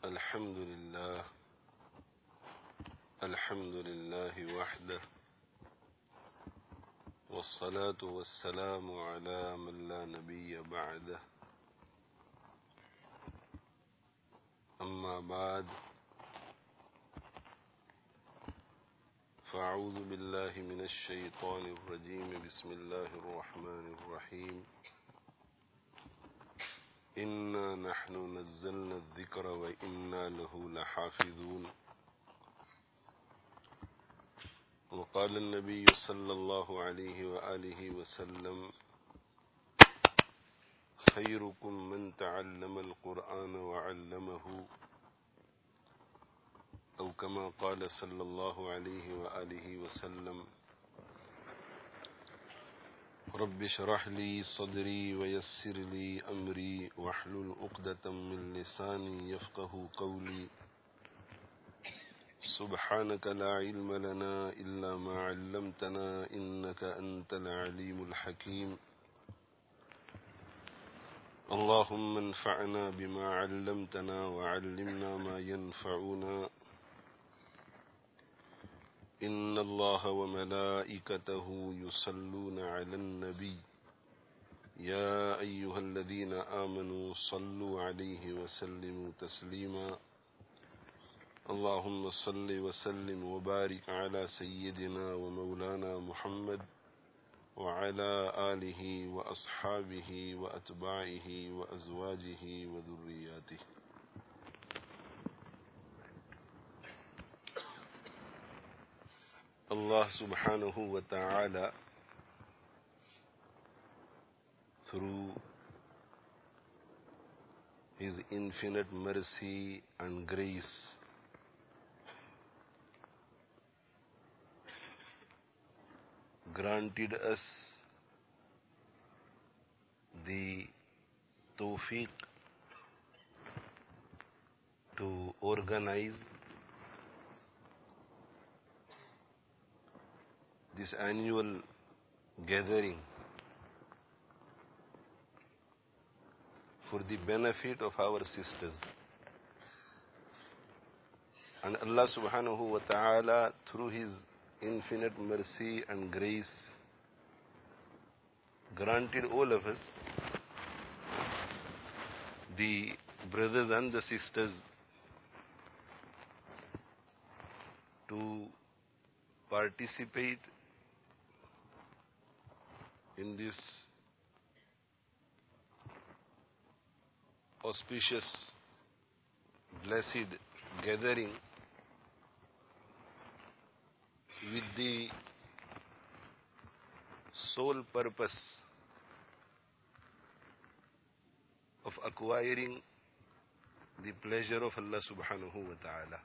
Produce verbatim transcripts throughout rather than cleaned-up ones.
الحمد لله الحمد لله وحده والصلاة والسلام على من لا نبي بعده أما بعد فأعوذ بالله من الشيطان الرجيم بسم الله الرحمن الرحيم إنا نحن نزلنا الذكر وإنا له لحافظون وقال النبي صلى الله عليه وآله وسلم خيركم من تعلم القرآن وعلمه أو كما قال صلى الله عليه وآله وسلم رب اشرح لي صدري ويسر لي أمري واحلل عقدة من لساني يفقه قولي سبحانك لا علم لنا إلا ما علمتنا إنك أنت العليم الحكيم اللهم انفعنا بما علمتنا وعلمنا ما ينفعنا إن الله وملائكته يصلون على النبي يا أيها الذين آمنوا صلوا عليه وسلموا تسليما اللهم صل وسلم وبارك على سيدنا ومولانا محمد وعلى آله وأصحابه وأتباعه وأزواجه وذرياته. Allah subhanahu wa ta'ala, through His infinite mercy and grace, granted us the tawfiq to organize this annual gathering for the benefit of our sisters. And Allah subhanahu wa ta'ala, through His infinite mercy and grace, granted all of us, the brothers and the sisters, to participate in this auspicious, blessed gathering with the sole purpose of acquiring the pleasure of Allah subhanahu wa ta'ala.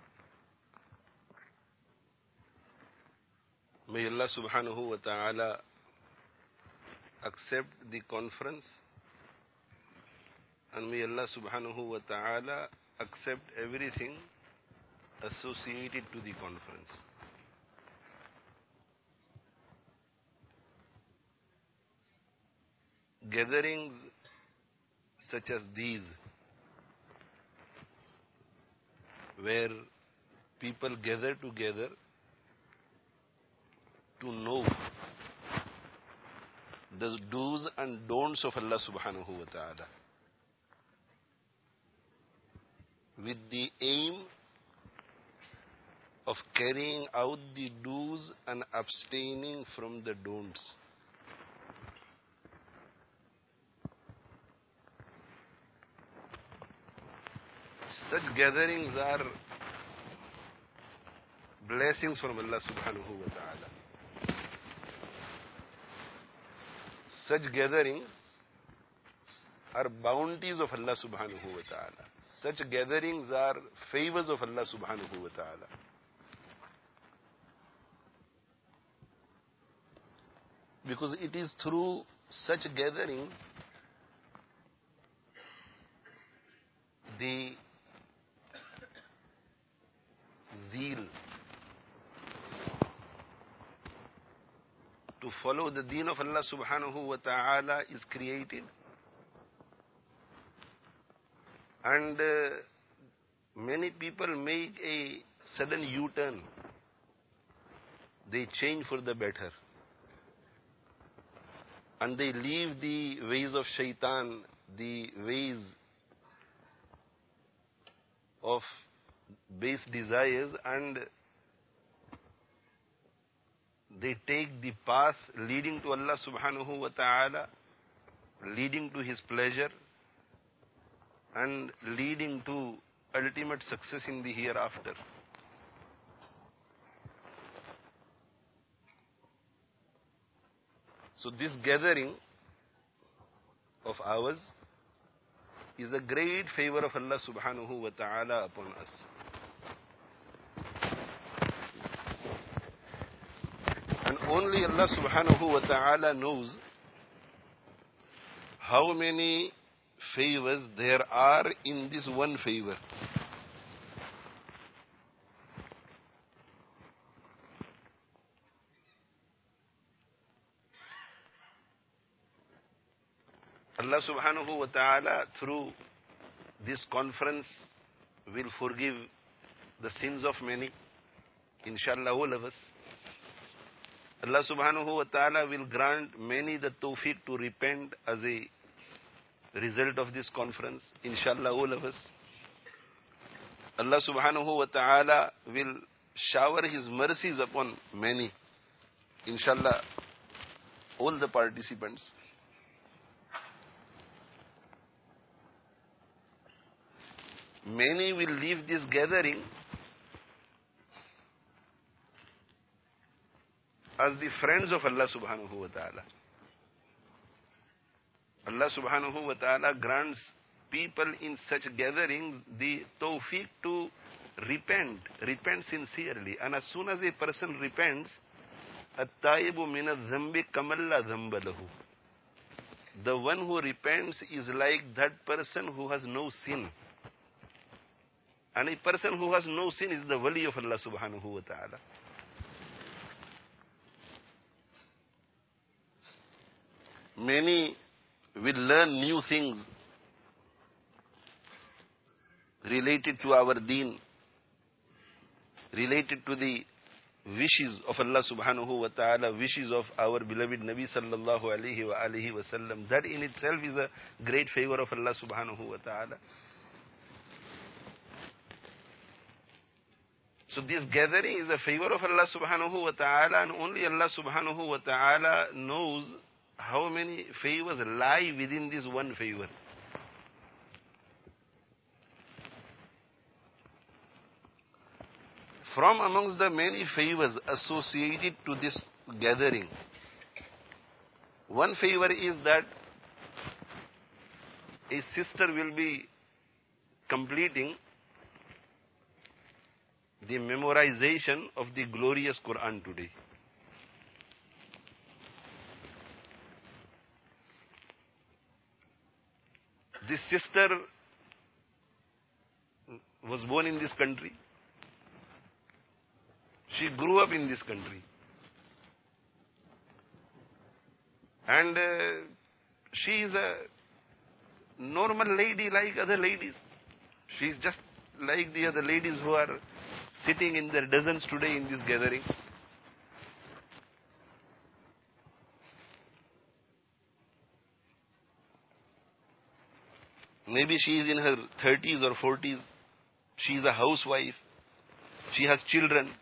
May Allah subhanahu wa ta'ala accept the conference, and may Allah subhanahu wa ta'ala accept everything associated to the conference. Gatherings such as these, where people gather together to know the do's and don'ts of Allah subhanahu wa ta'ala, with the aim of carrying out the do's and abstaining from the don'ts. Such gatherings are blessings from Allah subhanahu wa ta'ala. Such gatherings are bounties of Allah subhanahu wa ta'ala. Such gatherings are favors of Allah subhanahu wa ta'ala. Because it is through such gatherings the zeal to follow the deen of Allah subhanahu wa ta'ala is created, and uh, many people make a sudden U-turn. They change for the better. And they leave the ways of shaitan, the ways of base desires, and they take the path leading to Allah subhanahu wa ta'ala, leading to His pleasure, and leading to ultimate success in the hereafter. So this gathering of ours is a great favor of Allah subhanahu wa ta'ala upon us. And only Allah subhanahu wa ta'ala knows how many favors there are in this one favor. Allah subhanahu wa ta'ala through this conference will forgive the sins of many, inshallah all of us. Allah subhanahu wa ta'ala will grant many the tawfiq to repent as a result of this conference, inshallah all of us. Allah subhanahu wa ta'ala will shower His mercies upon many, inshallah all the participants. Many will leave this gathering as the friends of Allah subhanahu wa ta'ala. Allah subhanahu wa ta'ala grants people in such gatherings the tawfiq to repent, repent sincerely. And as soon as a person repents, at-taibu min adh-dhanbi kamalla dhanba lahu. The one who repents is like that person who has no sin. And a person who has no sin is the wali of Allah subhanahu wa ta'ala. Many will learn new things related to our deen, related to the wishes of Allah subhanahu wa ta'ala, wishes of our beloved Nabi sallallahu alayhi wa alihi wa sallam. That in itself is a great favor of Allah subhanahu wa ta'ala. So this gathering is a favor of Allah subhanahu wa ta'ala, and only Allah subhanahu wa ta'ala knows how many favors lie within this one favor. From amongst the many favors associated to this gathering, one favor is that a sister will be completing the memorization of the glorious Quran today. This sister was born in this country. She grew up in this country. And uh, she is a normal lady like other ladies. She is just like the other ladies who are sitting in their dozens today in this gathering. Maybe she is in her thirties or forties. She is a housewife. She has children.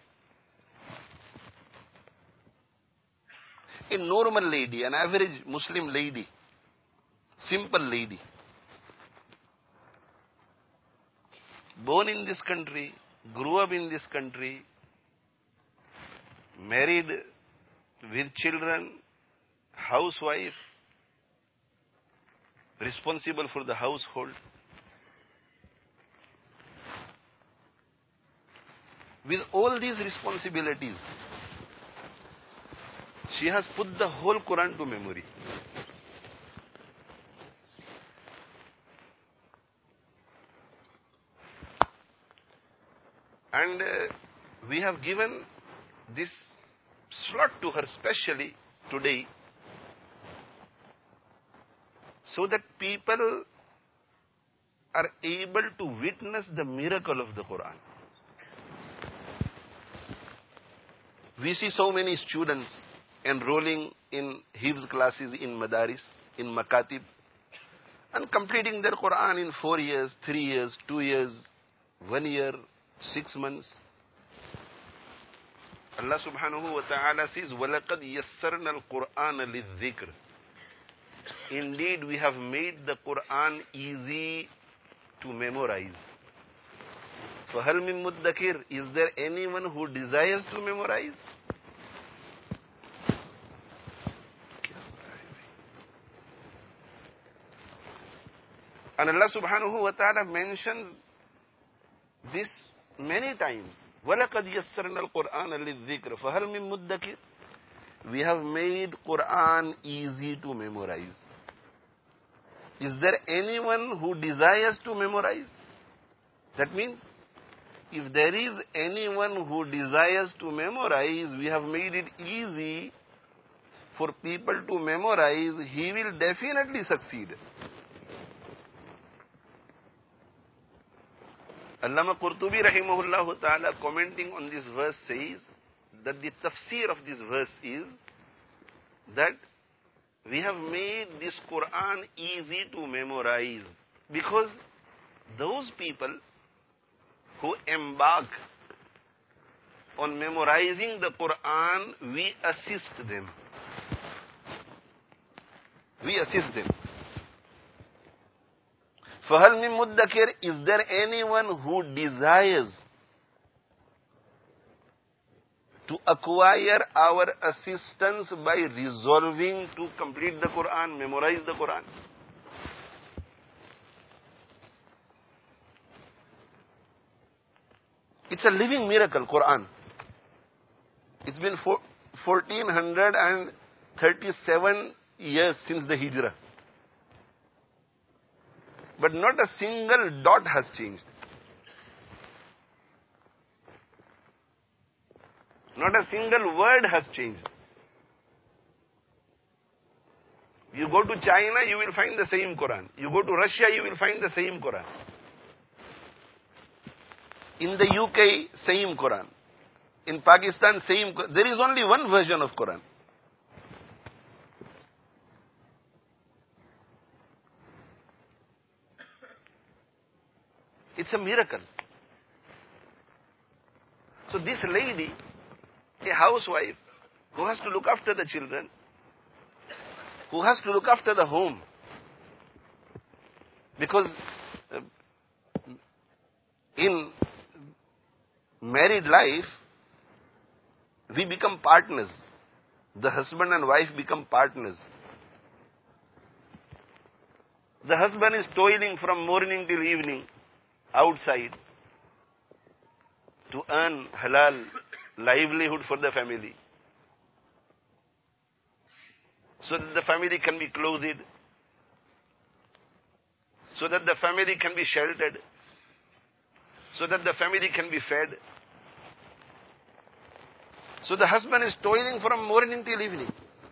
A normal lady, an average Muslim lady, simple lady. Born in this country, grew up in this country, married with children, housewife, responsible for the household. With all these responsibilities, she has put the whole Quran to memory. And uh, we have given this slot to her specially today so that people are able to witness the miracle of the Quran. We see so many students enrolling in Hifz classes in Madaris, in Makatib, and completing their Quran in four years, three years, two years, one year, six months. Allah subhanahu wa ta'ala says, وَلَقَدْ يَسَّرْنَا الْقُرْآنَ لِلذِّكْرِ. Indeed, we have made the Quran easy to memorize. فَهَلْ مِن مُدَّكِرٍ. Is there anyone who desires to memorize? And Allah subhanahu wa ta'ala mentions this many times. وَلَقَدْ يَسَّرْنَا الْقُرْآنَ لِلذِّكْرِ فَهَلْ مِن مُدَّكِرٍ. We have made Quran easy to memorize. Is there anyone who desires to memorize? That means, if there is anyone who desires to memorize, we have made it easy for people to memorize, he will definitely succeed. Allama Qurtubi rahimahullah ta'ala, commenting on this verse, says that the tafsir of this verse is that we have made this Quran easy to memorize because those people who embark on memorizing the Quran, we assist them. We assist them. فَهَلْ مِن مُدَّكِرٍ. Is there anyone who desires to acquire our assistance by resolving to complete the Quran, memorize the Quran? It's a living miracle, Quran. It's been fourteen thirty-seven years since the Hijrah. But not a single dot has changed. Not a single word has changed. You go to China, you will find the same Quran. You go to Russia, you will find the same Quran. In the U K, same Quran. In Pakistan, same Quran. There is only one version of Quran. It's a miracle. So this lady, a housewife, who has to look after the children, who has to look after the home, because uh, in married life, we become partners. The husband and wife become partners. The husband is toiling from morning till evening outside to earn halal livelihood for the family, so that the family can be clothed, so that the family can be sheltered, so that the family can be fed. So the husband is toiling from morning till evening.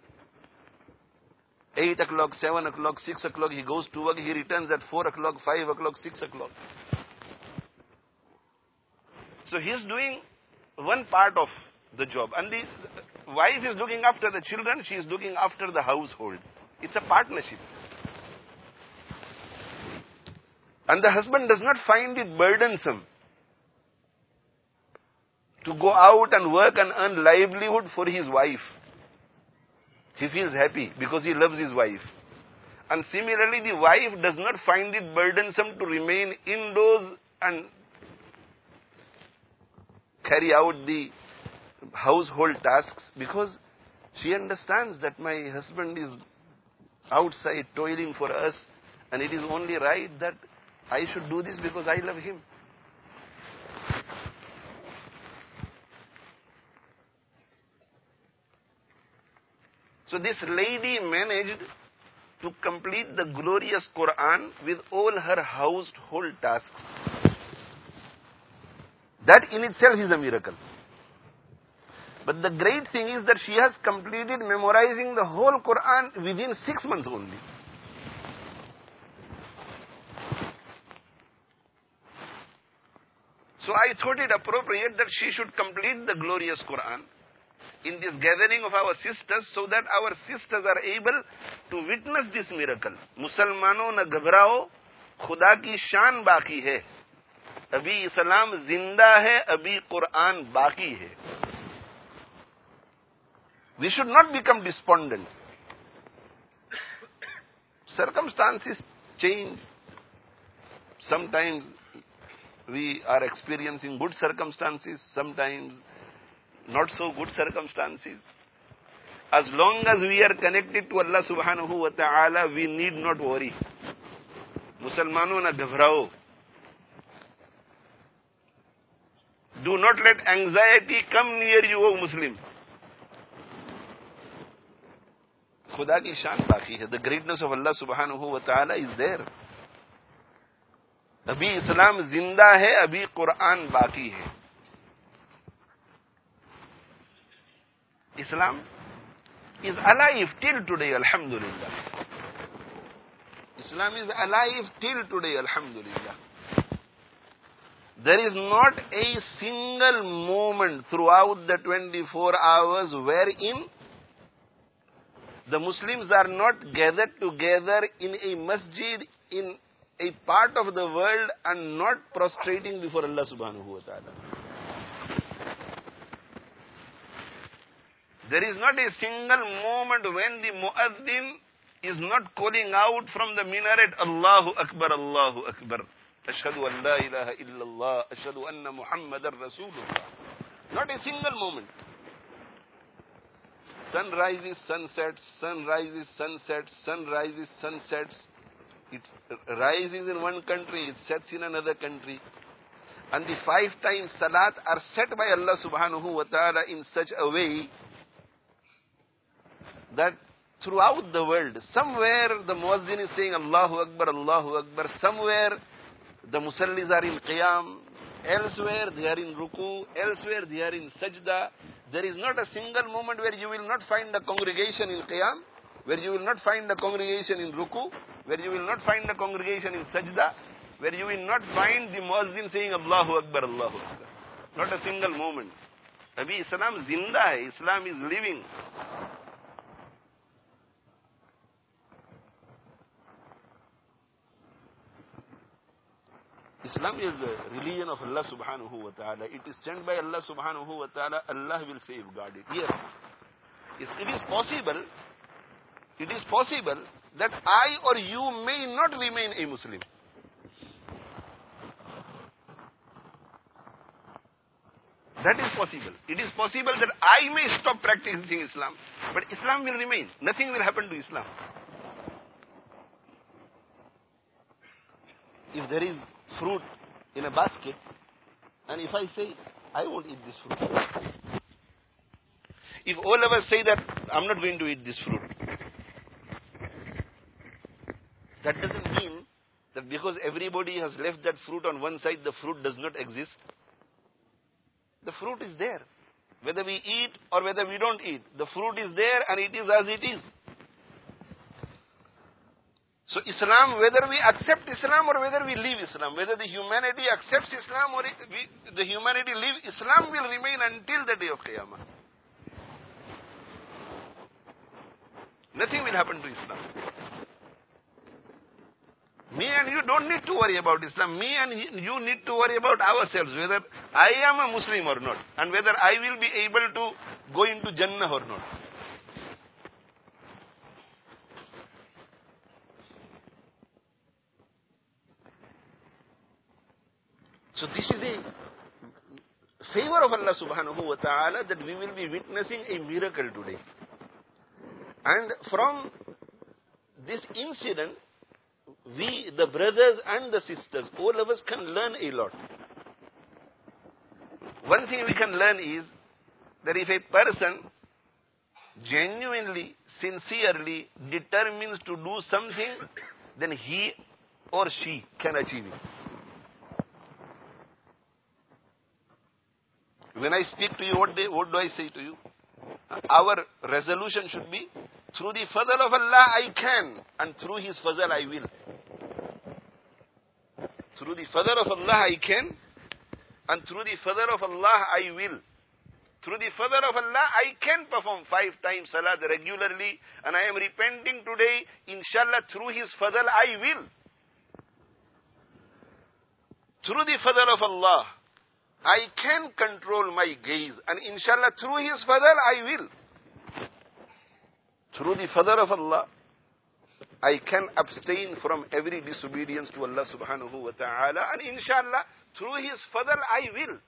Eight o'clock, seven o'clock, six o'clock, he goes to work, he returns at four o'clock, five o'clock, six o'clock. So he is doing one part of the job. And the wife is looking after the children, she is looking after the household. It's a partnership. And the husband does not find it burdensome to go out and work and earn livelihood for his wife. He feels happy because he loves his wife. And similarly, the wife does not find it burdensome to remain indoors and carry out the household tasks, because she understands that my husband is outside toiling for us, and it is only right that I should do this because I love him. So this lady managed to complete the glorious Quran with all her household tasks. That in itself is a miracle. But the great thing is that she has completed memorizing the whole Quran within six months only. So I thought it appropriate that she should complete the glorious Quran in this gathering of our sisters, so that our sisters are able to witness this miracle. Musalmano na ghabrao, Khuda ki shan baki hai. Abhi Islam zinda hai, abhi Quran baki hai. We should not become despondent. Circumstances change. Sometimes we are experiencing good circumstances, sometimes not so good circumstances. As long as we are connected to Allah subhanahu wa ta'ala, we need not worry. Musalmano na ghabrao. Do not let anxiety come near you, O Muslim. Khuda ki shan baki hai. The greatness of Allah subhanahu wa ta'ala is there. Abhi Islam zinda hai, abhi Quran baki hai. Islam is alive till today, alhamdulillah. Islam is alive till today, alhamdulillah. There is not a single moment throughout the twenty-four hours wherein the Muslims are not gathered together in a masjid in a part of the world and not prostrating before Allah subhanahu wa ta'ala. There is not a single moment when the muaddin is not calling out from the minaret, Allahu Akbar, Allahu Akbar. Ashhadu an la ilaha illallah, ashhadu anna Muhammadan Rasulullah. Not a single moment. Sun rises, sun sets, sun rises, sun sets, sun rises, sun sets. It rises in one country, it sets in another country. And the five times salat are set by Allah subhanahu wa ta'ala in such a way that throughout the world, somewhere the muazzin is saying Allahu Akbar, Allahu Akbar, somewhere the musallis are in qiyam, elsewhere they are in ruku, elsewhere they are in sajda. There is not a single moment where you will not find a congregation in qiyam, where you will not find a congregation in ruku, where you will not find a congregation in sajda, where you will not find the muazzin saying Allahu Akbar, Allahu Akbar. Not a single moment. Abhi Islam zinda hai, Islam is living. Islam is a religion of Allah subhanahu wa ta'ala. It is sent by Allah subhanahu wa ta'ala. Allah will safeguard it. Yes. It is possible, it is possible that I or you may not remain a Muslim. That is possible. It is possible that I may stop practicing Islam, but Islam will remain. Nothing will happen to Islam. If there is fruit in a basket, and if I say, I won't eat this fruit. If all of us say that, I'm not going to eat this fruit, that doesn't mean that because everybody has left that fruit on one side, the fruit does not exist. The fruit is there. Whether we eat or whether we don't eat, the fruit is there and it is as it is. So Islam, whether we accept Islam or whether we leave Islam, whether the humanity accepts Islam or it, we, the humanity leave, Islam will remain until the day of Qiyamah. Nothing will happen to Islam. Me and you don't need to worry about Islam. Me and you need to worry about ourselves, whether I am a Muslim or not, and whether I will be able to go into Jannah or not. So this is a favor of Allah subhanahu wa ta'ala that we will be witnessing a miracle today. And from this incident, we, the brothers and the sisters, all of us can learn a lot. One thing we can learn is that if a person genuinely, sincerely determines to do something, then he or she can achieve it. When I speak to you, what, they, what do I say to you? Our resolution should be, through the fadl of Allah I can, and through His fadl I will. Through the fadl of Allah I can, And through the fadl of Allah, I will. Through the fadl of Allah, I can perform five times salat regularly, and I am repenting today. Inshallah, through His fadl, I will. Through the fadl of Allah, I can control my gaze, and inshallah, through His fadl, I will. Through the fadl of Allah, I can abstain from every disobedience to Allah subhanahu wa ta'ala, and inshallah, through His fadl, I will.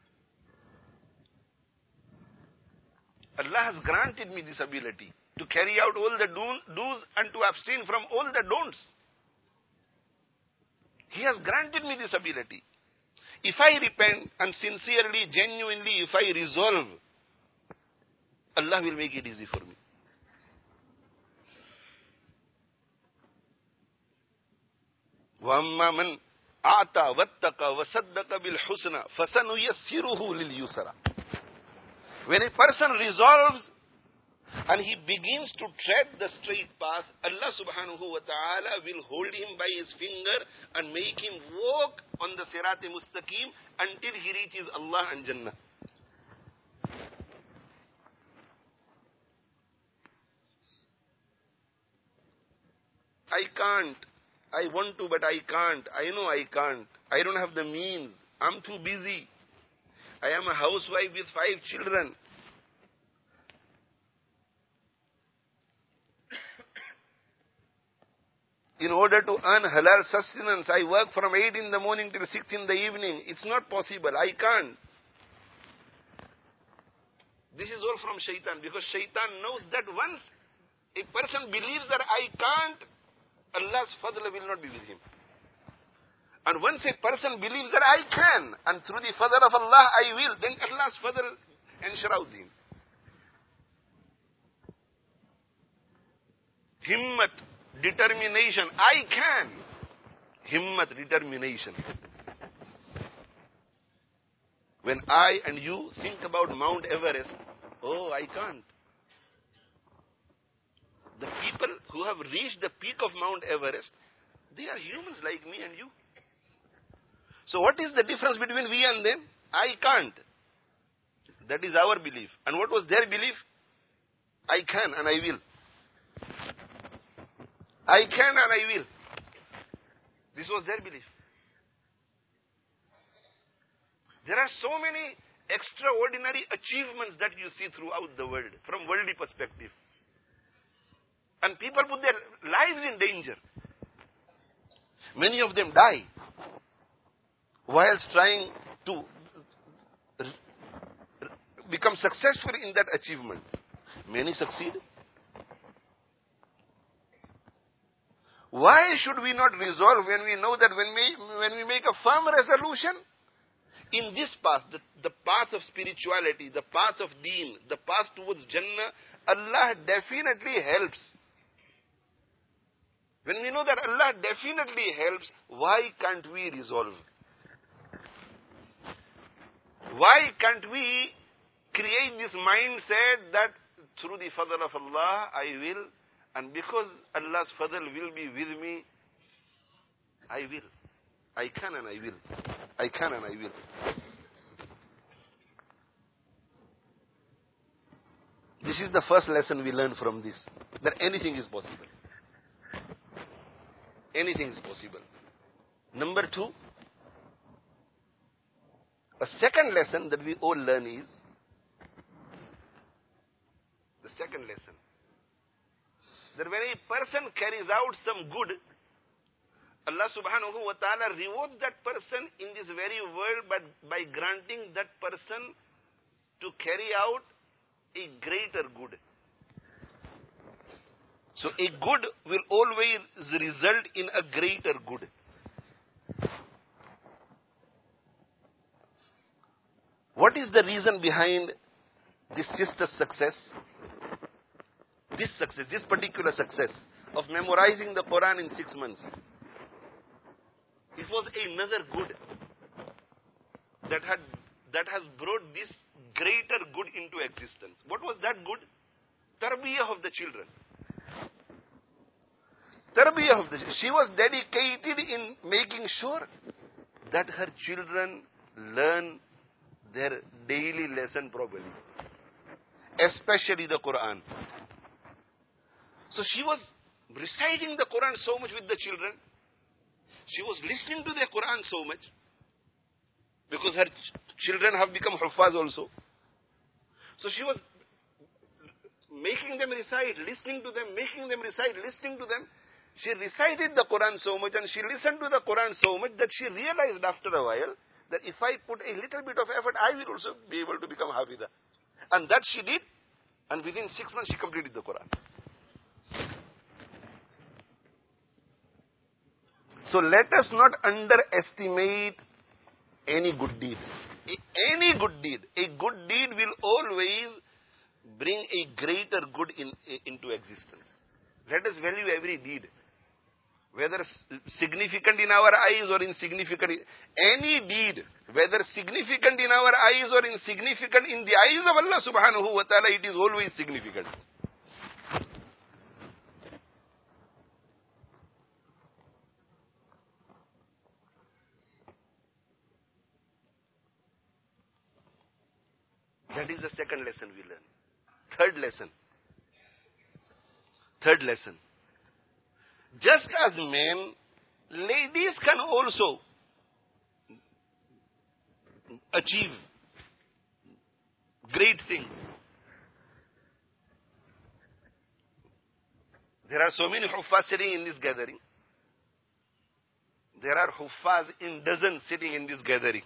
Allah has granted me this ability to carry out all the do's and to abstain from all the don'ts. He has granted me this ability. If I repent and sincerely, genuinely, if I resolve, Allah will make it easy for me. وَأَمَّا مَنْ أَعْتَى وَاتَّقَى وَصَدَّقَ بِالْحُسْنَى فَسَنُيَسِّرُهُ لِلْيُسْرَى. When a person resolves and he begins to tread the straight path, Allah subhanahu wa ta'ala will hold him by his finger and make him walk on the Sirat-e Mustaqim until he reaches Allah and Jannah. I can't. I want to, but I can't. I know I can't. I don't have the means. I'm too busy. I am a housewife with five children. In order to earn halal sustenance, I work from eight in the morning till six in the evening. It's not possible. I can't. This is all from shaitan, because shaitan knows that once a person believes that I can't, Allah's fadl will not be with him. And once a person believes that I can, and through the fadl of Allah I will, then Allah's fadl enshrouds him. Himmat, determination, I can. Himmat, determination. When I and you think about Mount Everest, oh, I can't. The people who have reached the peak of Mount Everest, they are humans like me and you. So what is the difference between we and them? I can't. That is our belief. And what was their belief? I can and I will. I can and I will. This was their belief. There are so many extraordinary achievements that you see throughout the world, from worldly perspective. And people put their lives in danger. Many of them die whilst trying to become successful in that achievement. Many succeed. Why should we not resolve when we know that when we, when we make a firm resolution in this path, the, the path of spirituality, the path of deen, the path towards Jannah, Allah definitely helps. When we know that Allah definitely helps, why can't we resolve? Why can't we create this mindset that through the fadl of Allah, I will, and because Allah's fadl will be with me, I will. I can and I will. I can and I will. This is the first lesson we learn from this, that anything is possible. Anything is possible. Number two, a second lesson that we all learn is, the second lesson, that when a person carries out some good, Allah subhanahu wa ta'ala rewards that person in this very world by, by granting that person to carry out a greater good. So a good will always result in a greater good. What is the reason behind this sister's success? This success, this particular success of memorizing the Quran in six months. It was another good that had that has brought this greater good into existence. What was that good? Tarbiyah of the children. Tarbiyah of the children. She was dedicated in making sure that her children learn their daily lesson properly, especially the Quran. So she was reciting the Quran so much with the children. She was listening to the Quran so much, because her ch- children have become huffaz also. So she was making them recite, listening to them, making them recite, listening to them. She recited the Quran so much and she listened to the Quran so much that she realized after a while that if I put a little bit of effort, I will also be able to become Hafiza. And that she did, and within six months she completed the Quran. So let us not underestimate any good deed. Any good deed. A good deed will always bring a greater good in, into existence. Let us value every deed, whether significant in our eyes or insignificant. Any deed, whether significant in our eyes or insignificant in the eyes of Allah subhanahu wa ta'ala, it is always significant. That is the second lesson we learn. Third lesson. Third lesson. Just as men, ladies can also achieve great things. There are so many huffaz sitting in this gathering. There are huffaz in dozens sitting in this gathering.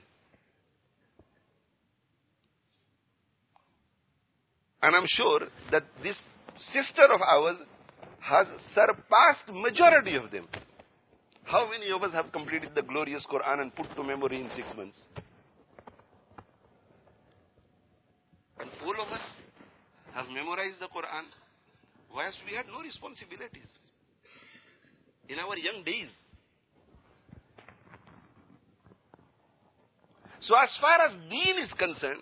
And I'm sure that this sister of ours has surpassed majority of them. How many of us have completed the glorious Quran and put to memory in six months? And all of us have memorized the Quran whilst we had no responsibilities in our young days. So as far as deen is concerned,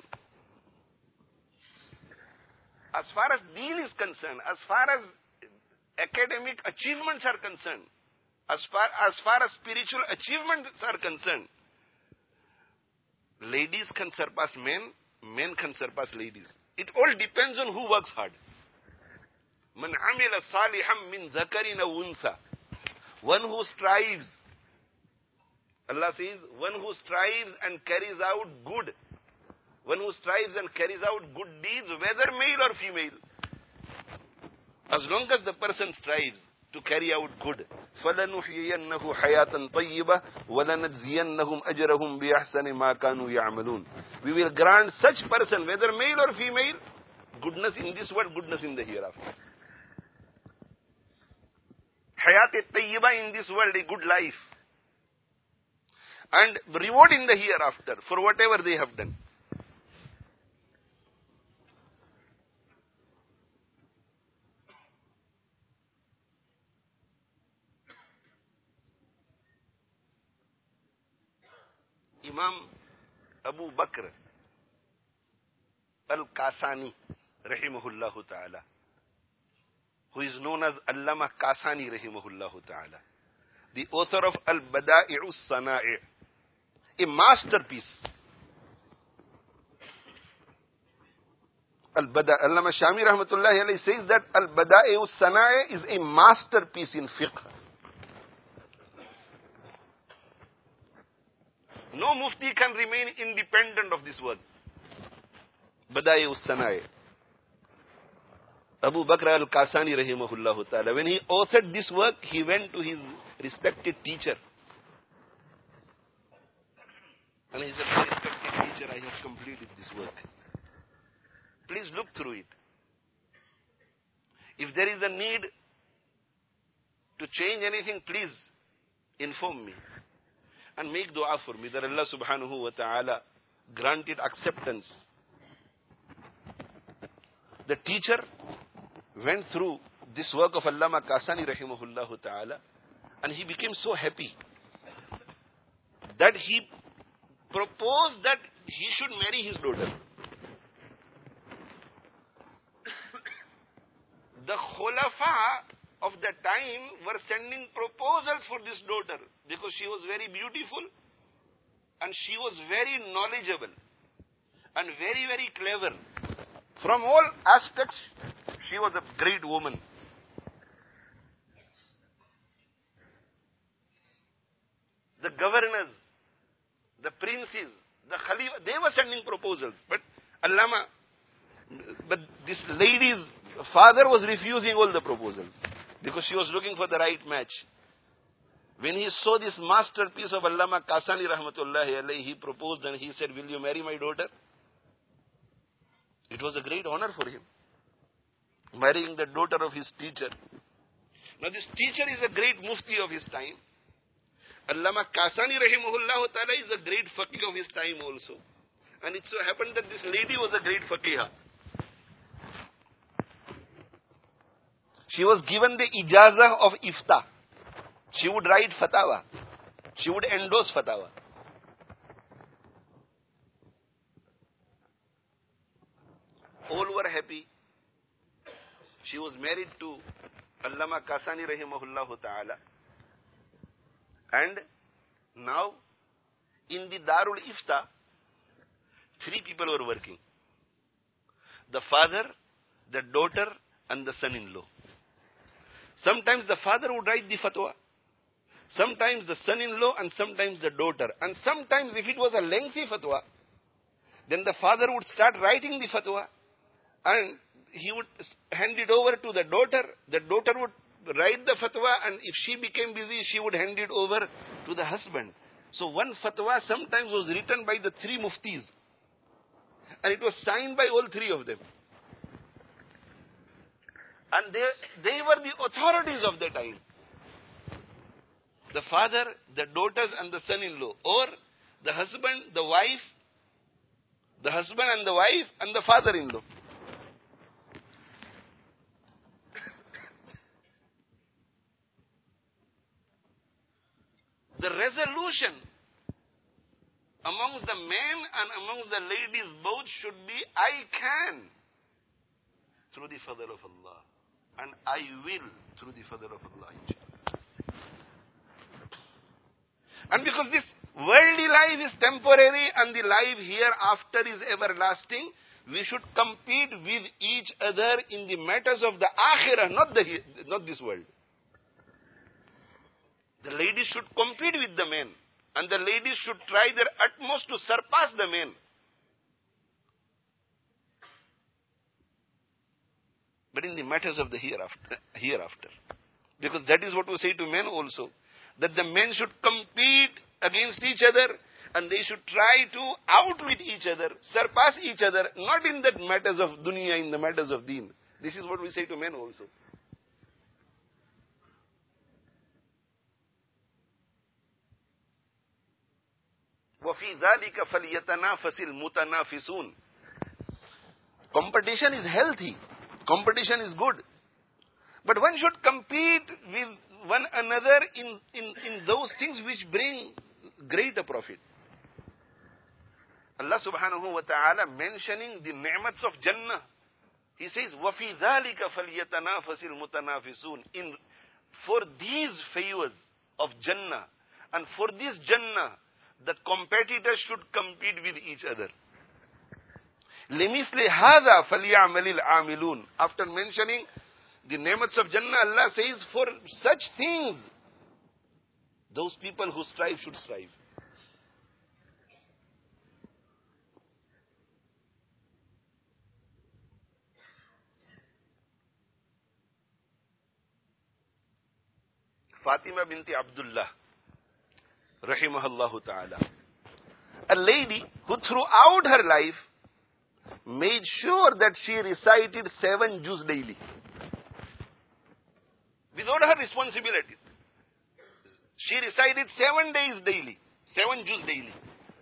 as far as deen is concerned, as far as academic achievements are concerned, as far as far as spiritual achievements are concerned, ladies can surpass men, men can surpass ladies. It all depends on who works hard. Man amila saliham min zakarin aw unsa. One who strives, Allah says, one who strives and carries out good, one who strives and carries out good deeds, whether male or female, as long as the person strives to carry out good, فَلَنُحْيِيَنَّهُ حَيَاةً طَيِّبَةً وَلَنَجْزِيَنَّهُمْ أَجْرَهُمْ بِأَحْسَنِ مَا كَانُوا يَعْمَلُونَ. We will grant such person, whether male or female, goodness in this world, goodness in the hereafter. Hayat tayyiba in this world, a good life. And reward in the hereafter for whatever they have done. Imam Abu Bakr al-Kasani, rahimahullahu ta'ala, who is known as Allama Kasani, rahimahullahu ta'ala, the author of Al-Bada'i'u Sana'i', a masterpiece. Al-Bada, Allama Shami rahmatullahi alayhi says that Al-Bada'i'u Sana'i' is a masterpiece in fiqh. No mufti can remain independent of this work. Bada'i'u Sana'i'. Abu Bakr al-Kasani rahimahullah ta'ala, when he authored this work, he went to his respected teacher. And he said, my respected teacher, I have completed this work. Please look through it. If there is a need to change anything, please inform me. And make dua for me that Allah subhanahu wa ta'ala granted acceptance. The teacher went through this work of Allama Kasani rahimahullah ta'ala, and he became so happy that he proposed that he should marry his daughter. The khulafa of the time were sending proposals for this daughter because she was very beautiful And she was very knowledgeable and very, very clever. From all aspects, she was a great woman. The governors, the princes, the Khalifa, they were sending proposals. But Allama, but this lady's father was refusing all the proposals because she was looking for the right match. When he saw this masterpiece of Allama Kasani rahmatullahi alayhi, he proposed and he said, will you marry my daughter? It was a great honor for him, marrying the daughter of his teacher. Now this teacher is a great mufti of his time. Allama Kasani rahimahullah ta'ala is a great faqih of his time also. And it so happened that this lady was a great faqihah. She was given the ijazah of ifta. She would write fatwa. She would endorse fatwa. All were happy. She was married to Allama Kasani rahimahullah ta'ala. And now, in the Darul Ifta, three people were working. The father, the daughter, and the son-in-law. Sometimes the father would write the fatwa. Sometimes the son-in-law and sometimes the daughter. And sometimes if it was a lengthy fatwa, then the father would start writing the fatwa and he would hand it over to the daughter. The daughter would write the fatwa, and if she became busy, she would hand it over to the husband. So one fatwa sometimes was written by the three muftis, and it was signed by all three of them. And they, they were the authorities of the time. The father, the daughters, and the son-in-law, or the husband, the wife, the husband and the wife, and the father-in-law. The resolution amongst the men and amongst the ladies both should be, I can through the fadl of Allah, and I will through the fadl of Allah. And because this worldly life is temporary and the life hereafter is everlasting, we should compete with each other in the matters of the akhirah, not the not this world. The ladies should compete with the men, and the ladies should try their utmost to surpass the men. But in the matters of the hereafter, hereafter. Because that is what we say to men also, that the men should compete against each other, and they should try to outwit each other, surpass each other, not in the matters of dunya, in the matters of deen. This is what we say to men also. وَفِي ذَلِكَ فَلْيَتَنَافَسِ الْمُتَنَافِسُونَ. Competition is healthy. Competition is good. But one should compete with one another in, in, in those things which bring greater profit. Allah subhanahu wa ta'ala mentioning the ni'mats of Jannah. He says, وَفِي ذَلِكَ فَلْيَتَنَافَسِ الْمُتَنَافِسُونَ. In, for these favors of Jannah, and for this Jannah, the competitors should compete with each other. لِمِثْلِ هَذَا فَلْيَعْمَلِ الْعَامِلُونَ. After mentioning the ni'mats of Jannah, Allah says, for such things, those people who strive should strive. Fatima binti Abdullah, rahimahullah ta'ala, a lady who throughout her life made sure that she recited seven juz daily. Without her responsibility. She recited seven days daily, seven juz daily.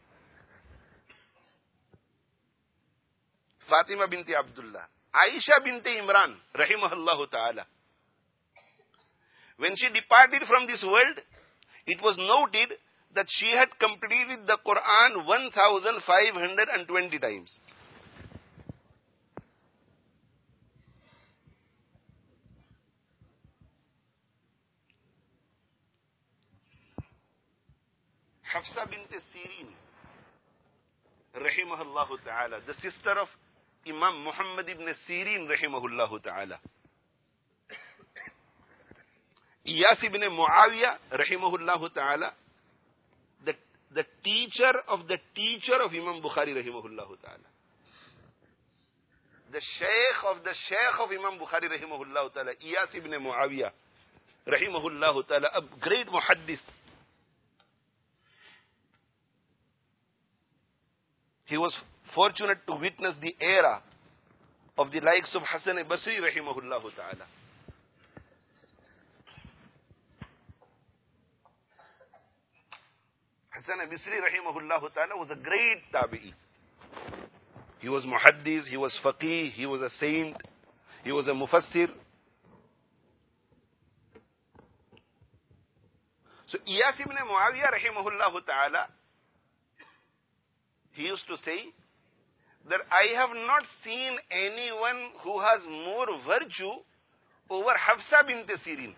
Fatima binti Abdullah. Aisha binti Imran, rahimahullah ta'ala. When she departed from this world, it was noted that she had completed the Quran one thousand five hundred twenty times. Hafsa bint Sirin, rahimahullahu ta'ala, the sister of Imam Muhammad ibn Sirin rahimahullahu ta'ala. Iyas ibn Muawiyah rahimahullahu ta'ala, the, the teacher of the teacher of Imam Bukhari rahimahullahu ta'ala. The sheikh of the sheikh of Imam Bukhari rahimahullahu ta'ala, Iyas ibn Muawiyah rahimahullahu ta'ala, a great muhaddis. He was fortunate to witness the era of the likes of Hasan al-Basri rahimahullahu ta'ala. Hasan al-Basri rahimahullahu ta'ala was a great tabi'i. He was muhaddis, he was faqih, he was a saint, he was a mufassir. So Iyas ibn Muawiyah rahimahullahu ta'ala, he used to say that I have not seen anyone who has more virtue over Hafsa bint Sirin.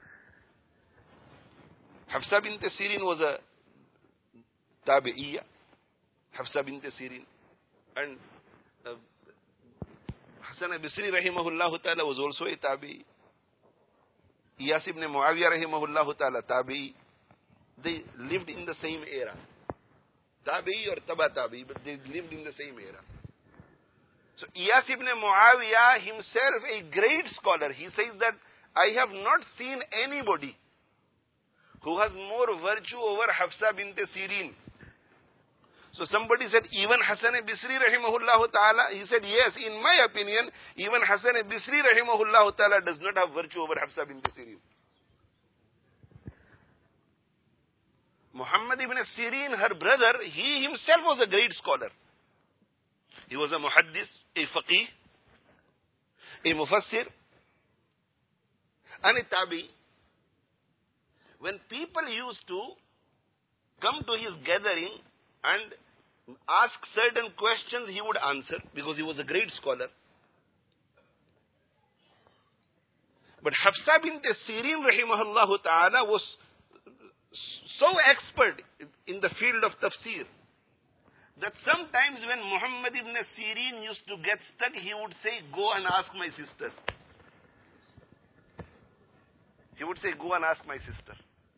Hafsa bint Sirin was a tabi'iyya. Hafsa bint Sirin. And uh, Hasan al-Basri rahimahullahu ta'ala was also a tabi'i. Iyas ibn Muawiyah rahimahullahu ta'ala tabi'i. They lived in the same era. Tabi'i or Taba Tabi'i, but they lived in the same era. So Iyas ibn Muawiyah himself, a great scholar, he says that I have not seen anybody who has more virtue over Hafsa bint Sirin. So somebody said, even Hasan al-Basri rahimahullah ta'ala, he said, yes, in my opinion, even Hasan al-Basri rahimahullah ta'ala does not have virtue over Hafsa bint Sirin. Muhammad ibn Sirin, her brother, he himself was a great scholar. He was a muhaddis, a faqih, a mufassir, and a tabi. When people used to come to his gathering and ask certain questions, he would answer because he was a great scholar. But Hafsa bint Sirin rahimahullah ta'ala was so expert in the field of tafsir that sometimes when Muhammad ibn Sirin used to get stuck, he would say, go and ask my sister. He would say, go and ask my sister.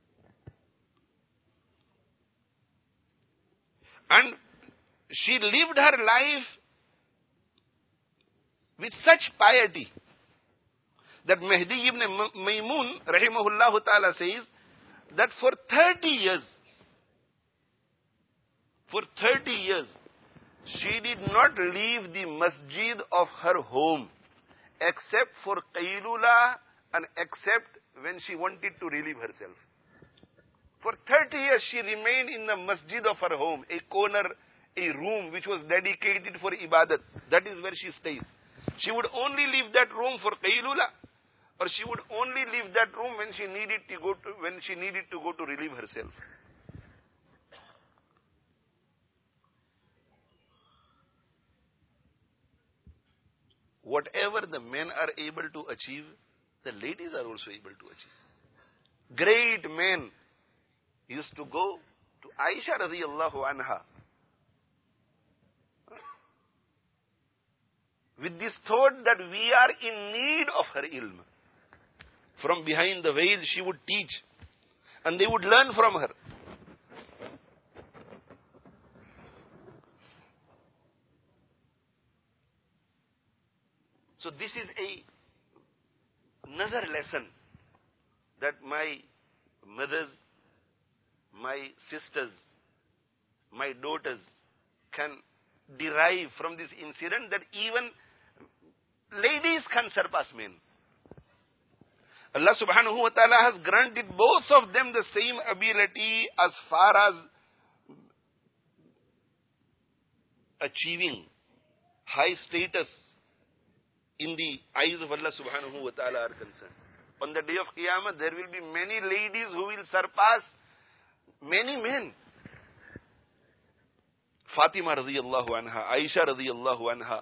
And she lived her life with such piety that Mahdi ibn Maymun rahimahullah ta'ala says that for thirty years, for thirty years, she did not leave the masjid of her home except for qaylula and except when she wanted to relieve herself. For thirty years she remained in the masjid of her home, a corner, a room which was dedicated for ibadat. That is where she stayed. She would only leave that room for qaylula, or she would only leave that room when she needed to go to, when she needed to go to relieve herself. Whatever the men are able to achieve, the ladies are also able to achieve. Great men used to go to Aisha radiyallahu anha with this thought that we are in need of her ilm. From behind the veil she would teach and they would learn from her. So this is a another lesson that my mothers, my sisters, my daughters can derive from this incident, that even ladies can surpass men. Allah subhanahu wa ta'ala has granted both of them the same ability as far as achieving high status in the eyes of Allah subhanahu wa ta'ala are concerned. On the day of Qiyamah, there will be many ladies who will surpass many men. Fatima radiyallahu anha, Aisha radiyallahu anha,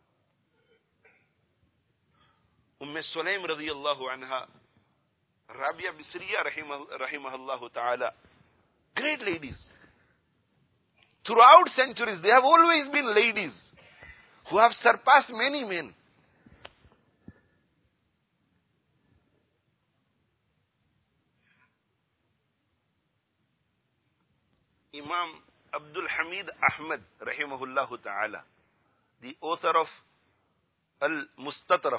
Umm Sulaim radiyallahu anha, Rabia Bisriya rahimah, rahimahullahu ta'ala. Great ladies. throughout centuries, there have always been ladies who have surpassed many men. Imam Abdul Hamid Ahmad, rahimahullah ta'ala, the author of Al-Mustatraf,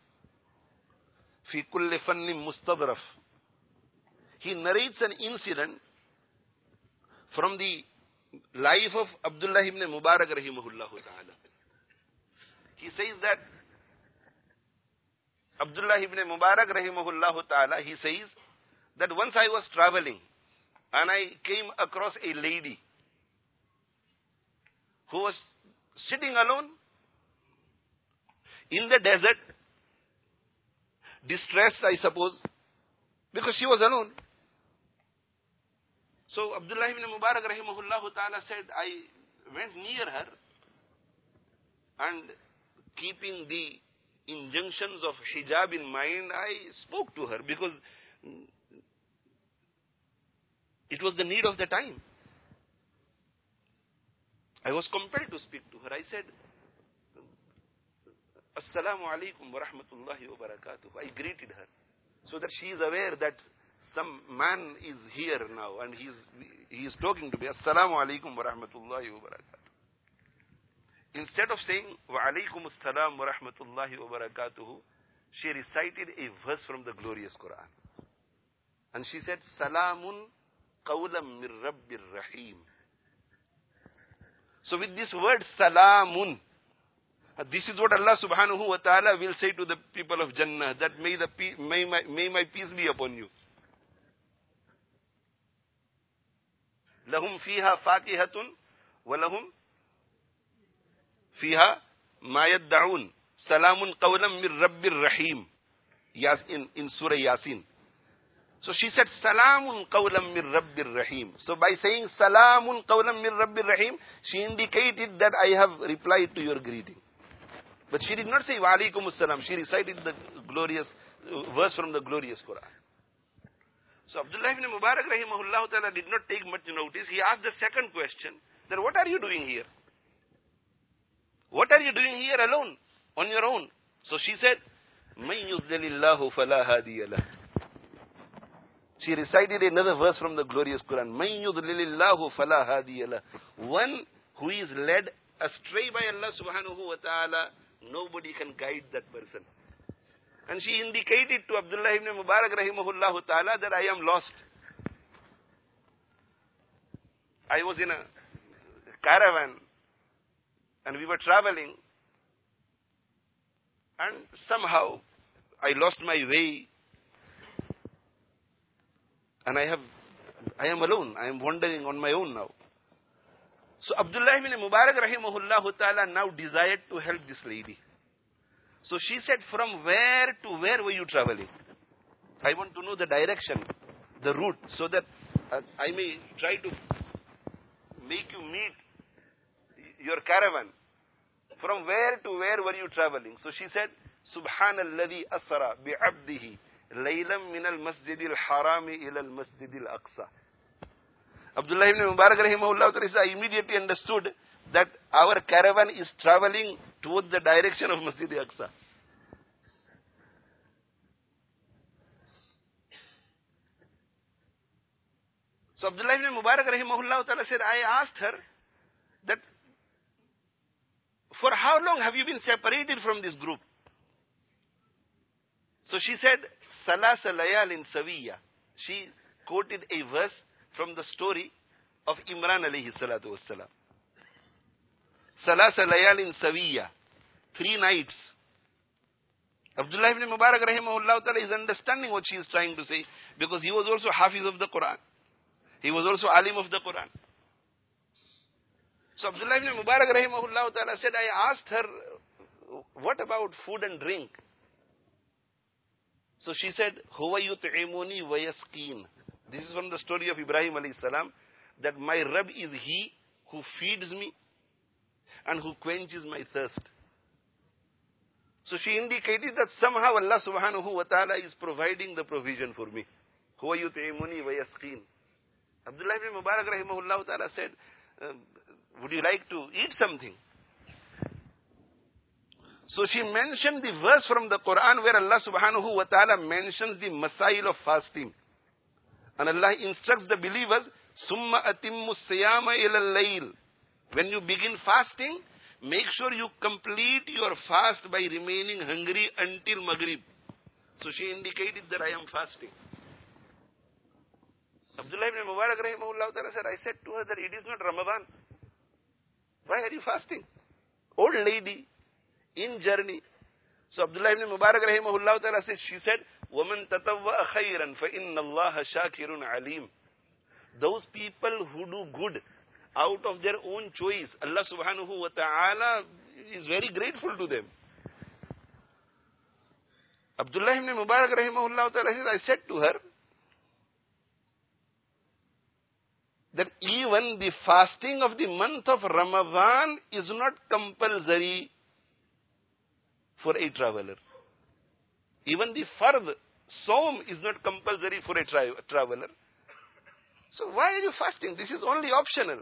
Fi Kulli Fannin Mustadraf, he narrates an incident from the life of Abdullah ibn Mubarak, rahimahullah ta'ala. He says that Abdullah ibn Mubarak, rahimahullah ta'ala, he says that once I was traveling and I came across a lady who was sitting alone in the desert, distressed, I suppose, because she was alone. So Abdullah ibn Mubarak, rahimahullah ta'ala, said, I went near her and keeping the injunctions of hijab in mind, I spoke to her because it was the need of the time. I was compelled to speak to her. I said, Assalamu alaikum wa rahmatullahi wa barakatuh. I greeted her so that she is aware that some man is here now and he is, he is talking to me. Assalamu alaikum wa rahmatullahi wa barakatuh. Instead of saying, wa alaikum assalam wa rahmatullahi wa barakatuh, she recited a verse from the glorious Quran. And she said, Salamun qawlam mir rabbir rahim. So with this word, Salamun, this is what Allah subhanahu wa ta'ala will say to the people of Jannah, that may, the, may, my, may my peace be upon you. Lahum fiha faqihatun wa lahum fiha ma yadda'un. Salamun qawlam mir rabbir rahim. Yes, in, in Surah Yasin. So she said, Salamun qawlam mir rabbir rahim. So by saying Salamun qawlam mir rabbir rahim, she indicated that I have replied to your greeting. But she did not say wa alaikum assalam. She recited the glorious uh, verse from the glorious Quran. So Abdullah ibn Mubarak, rahimahullah ta'ala, did not take much notice. He asked the second question, then what are you doing here? What are you doing here alone, on your own? So she said, Man yudlilillahu fala hadiya lah. She recited another verse from the glorious Quran. Man yudlilillahu fala hadiya lah. One who is led astray by Allah subhanahu wa ta'ala, nobody can guide that person. And she indicated to Abdullah ibn Mubarak, rahimahullah ta'ala, that I am lost. I was in a caravan and we were traveling and somehow I lost my way and I have, I am alone. I am wandering on my own now. So Abdullah ibn Mubarak, rahimahullah ta'ala, now desired to help this lady. So she said, from where to where were you traveling? I want to know the direction, the route, so that uh, I may try to make you meet your caravan. From where to where were you traveling? So she said, Subhanalladhi asra bi'abdihi laylam min al-masjid al-harami ila al-masjid al-aqsa. Abdullah ibn Mubarak, rahimahullah ta'ala, I immediately understood that our caravan is traveling towards the direction of Masjid al-Aqsa. So Abdullah ibn Mubarak, rahimahullah ta'ala, said, I asked her that, for how long have you been separated from this group? So she said, Salasa layalin sawiya. She quoted a verse from the story of Imran alayhi salatu wassalam. Salasa layalin sawiya. Three nights. Abdullah ibn Mubarak, rahimahullah ta'ala, is understanding what she is trying to say, because he was also Hafiz of the Quran. He was also Alim of the Quran. So Abdullah ibn Mubarak, rahimahullah ta'ala, said, I asked her, what about food and drink? So she said, Huwa yut'imuni wa yasqeen. This is from the story of Ibrahim alayhi salam, that my Rabb is he who feeds me and who quenches my thirst. So she indicated that somehow Allah subhanahu wa ta'ala is providing the provision for me. Huwa yut'imuni wa yasqeen. Abdullah ibn Mubarak, rahimahullah ta'ala, said, uh, would you like to eat something? So she mentioned the verse from the Quran where Allah subhanahu wa ta'ala mentions the masail of fasting. And Allah instructs the believers, Summa atimmu siyama ila al-layl. When you begin fasting, make sure you complete your fast by remaining hungry until Maghrib. So she indicated that I am fasting. Abdullah ibn Mubarak rahimahullah ta'ala said, I said to her that it is not Ramadan. Why are you fasting? Old lady, in journey. So Abdullah ibn Mubarak rahimahullah ta'ala said, she said, وَمَنْ تَتَوَّأَ خَيْرًا فَإِنَّ اللَّهَ شَاكِرٌ عَلِيمٌ. Those people who do good out of their own choice, Allah subhanahu wa ta'ala is very grateful to them. Abdullah ibn Mubarak rahimahullah ta'ala says, I said to her that even the fasting of the month of Ramadan is not compulsory for a traveler. Even the fard, Saum, is not compulsory for a tra traveler. So why are you fasting? This is only optional.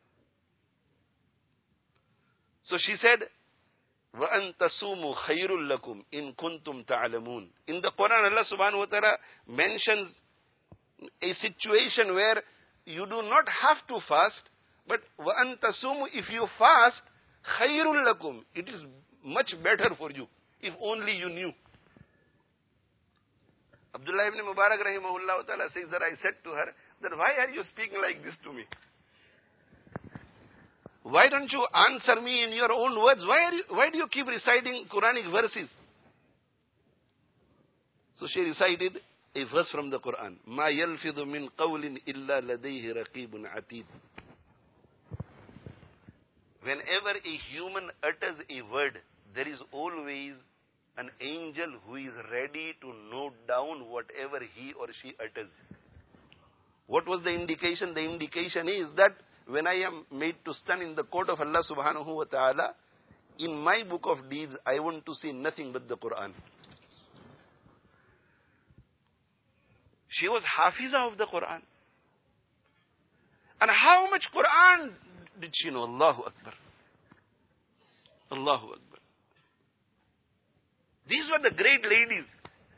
So she said, وَأَن تَصُومُوا خَيْرٌ لَكُمْ إِن كُنْتُمْ تَعْلَمُونَ. In the Quran, Allah subhanahu wa ta'ala mentions a situation where you do not have to fast, but وَأَن تَصُومُوا, if you fast, خَيْرٌ لَكُمْ, it is much better for you, if only you knew. Abdullah ibn Mubarak rahimahullah ta'ala says that I said to her, that why are you speaking like this to me? Why don't you answer me in your own words? Why, are you, why do you keep reciting Quranic verses? So she recited a verse from the Quran. مَا يَلْفِظُ مِنْ قَوْلٍ إِلَّا لَدَيْهِ رَقِيبٌ عَتِيدٌ. Whenever a human utters a word, there is always an angel who is ready to note down whatever he or she utters. What was the indication? The indication is that when I am made to stand in the court of Allah subhanahu wa ta'ala, in my book of deeds, I want to see nothing but the Quran. She was Hafiza of the Quran. And how much Quran did she know? Allahu Akbar. Allahu Akbar. These were the great ladies.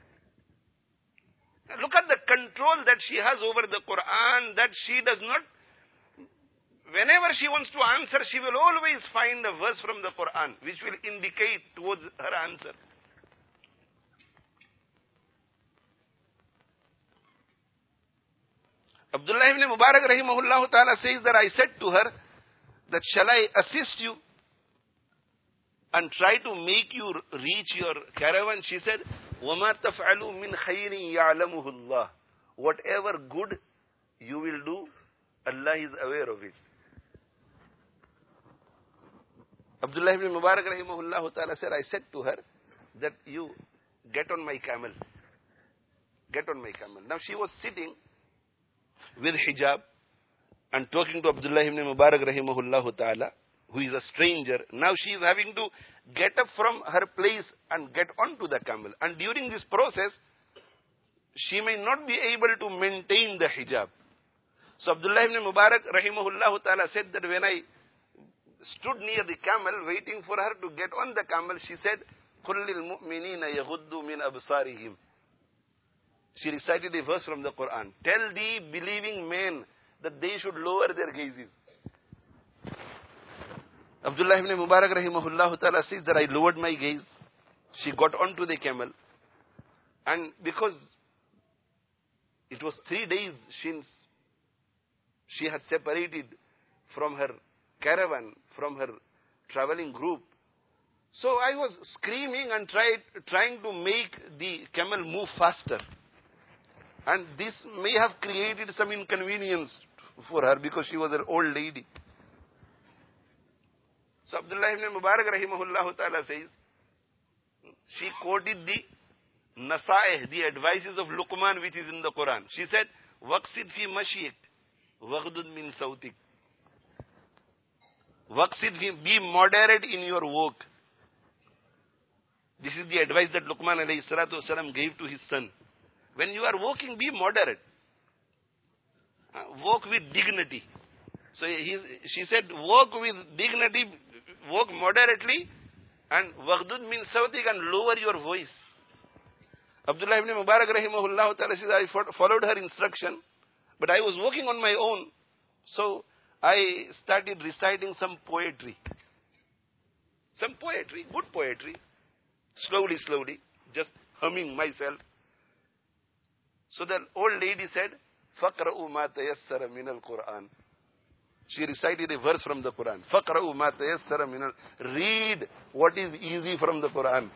Look at the control that she has over the Quran, that she does not, whenever she wants to answer, she will always find a verse from the Quran which will indicate towards her answer. Abdullah ibn Mubarak rahimahullah ta'ala says that I said to her that shall I assist you and try to make you reach your caravan? She said, وَمَا تَفْعَلُوا مِنْ خَيْرٍ يَعْلَمُهُ اللَّهُ. Whatever good you will do, Allah is aware of it. Abdullah ibn Mubarak rahimahullah ta'ala said, I said to her that you get on my camel. Get on my camel. Now she was sitting with hijab and talking to Abdullah ibn Mubarak rahimahullah ta'ala, who is a stranger. Now she is having to get up from her place and get onto the camel. And during this process, she may not be able to maintain the hijab. So Abdullah ibn Mubarak rahimahullah ta'ala said that when I stood near the camel waiting for her to get on the camel, she said, قُلْ لِلْمُؤْمِنِينَ يَغُدُّوا مِنْ أَبْصَارِهِمْ. She recited a verse from the Quran. Tell the believing men that they should lower their gazes. Abdullah ibn Mubarak rahimahullah ta'ala says that I lowered my gaze. She got onto the camel. And because it was three days since she had separated from her caravan, from her traveling group, so I was screaming and tried, trying to make the camel move faster. And this may have created some inconvenience for her because she was an old lady. So Abdullah ibn Mubarak rahimahullah ta'ala says, she quoted the Nasaih, the advices of Luqman which is in the Quran. She said, وَقْصِدْ فِي مَشْيِكْ وَغْدُدْ مِنْ سَوْتِكْ. وَقْصِدْ فِي, be moderate in your walk. This is the advice that Luqman alayhi salatu wasalam gave to his son. When you are walking, be moderate. Uh, walk with dignity. So he, she said, walk with dignity, walk moderately, and waghdud means sawtik, and lower your voice. Abdullah ibn Mubarak rahimahullah ta'ala says, I followed her instruction, but I was walking on my own. So I started reciting some poetry. Some poetry, good poetry. Slowly, slowly, just humming myself. So the old lady said, فَقْرَأُوا مَا تَيَسَّرَ مِنَ الْقُرْآنِ. She recited a verse from the Quran. فَقْرَأُوا مَا تَيَسَّرَ مِنَ ال- Read what is easy from the Quran.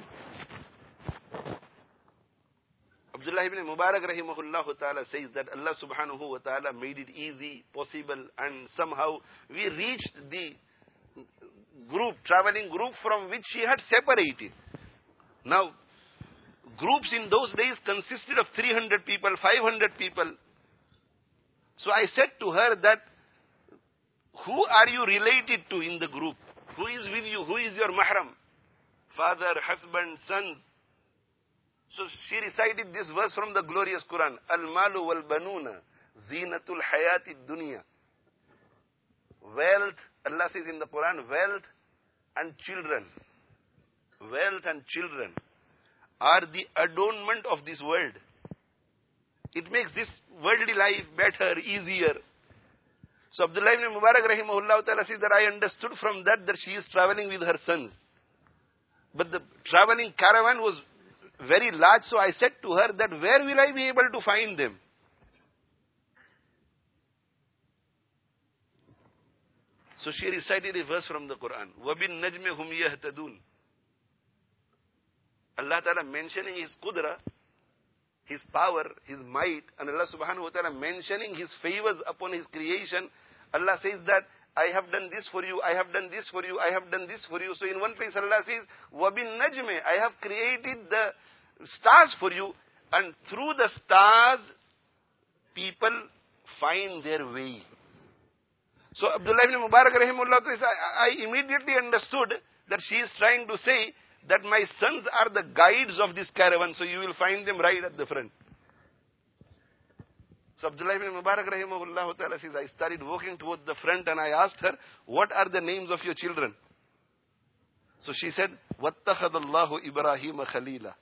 Abdullah ibn Mubarak rahimahullah ta'ala says that Allah subhanahu wa ta'ala made it easy, possible, and somehow we reached the group, traveling group from which she had separated. Now, groups in those days consisted of three hundred people, five hundred people. So I said to her that, who are you related to in the group? Who is with you? Who is your mahram? Father, husband, sons. So she recited this verse from the glorious Quran. Al-malu wal-banuna zinatul hayati dunya. Wealth, Allah says in the Quran, wealth and children. Wealth and children are the adornment of this world. It makes this worldly life better, easier. So Abdullah ibn Mubarak rahimahullah ta'ala says that I understood from that that she is traveling with her sons. But the traveling caravan was very large, so I said to her that where will I be able to find them? So she recited a verse from the Quran. وَبِالنَّجْمِ هُمْ يَهْتَدُونَ. Allah Ta'ala mentioning His qudra, His power, His might, and Allah Subhanahu wa Ta'ala mentioning His favors upon His creation. Allah says that I have done this for you, I have done this for you, I have done this for you. So in one place Allah says, وَبِالنَّجْمِ, I have created the stars for you, and through the stars, people find their way. So Abdullah ibn Mubarak rahimahullah, I, I immediately understood that she is trying to say that my sons are the guides of this caravan, so you will find them right at the front. So Abdullah ibn Mubarak rahimahullah ta'ala says, I started walking towards the front and I asked her, what are the names of your children? So she said, وَاتَّخَذَ اللَّهُ إِبْرَاهِيمَ خَلِيلًا.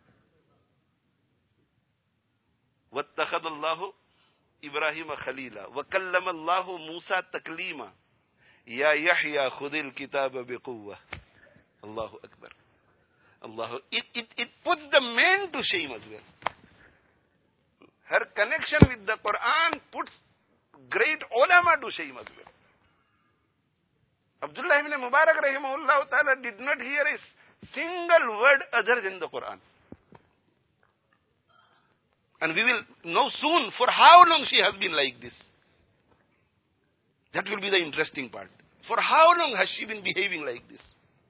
وَاتَّخَذَ اللَّهُ إِبْرَاهِيمَ خَلِيلًا وَكَلَّمَ اللَّهُ مُوسَى تَكْلِيمًا يَا يَحْيَا خُذِ الْكِتَابَ بِقُوَّةٍ. Allahu Akbar. Allah. It, it, it puts the men to shame as well. Her connection with the Quran puts great ulama to shame as well. Abdullah ibn Mubarak rahimahullah ta'ala did not hear a single word other than the Quran. And we will know soon for how long she has been like this. That will be the interesting part. For how long has she been behaving like this?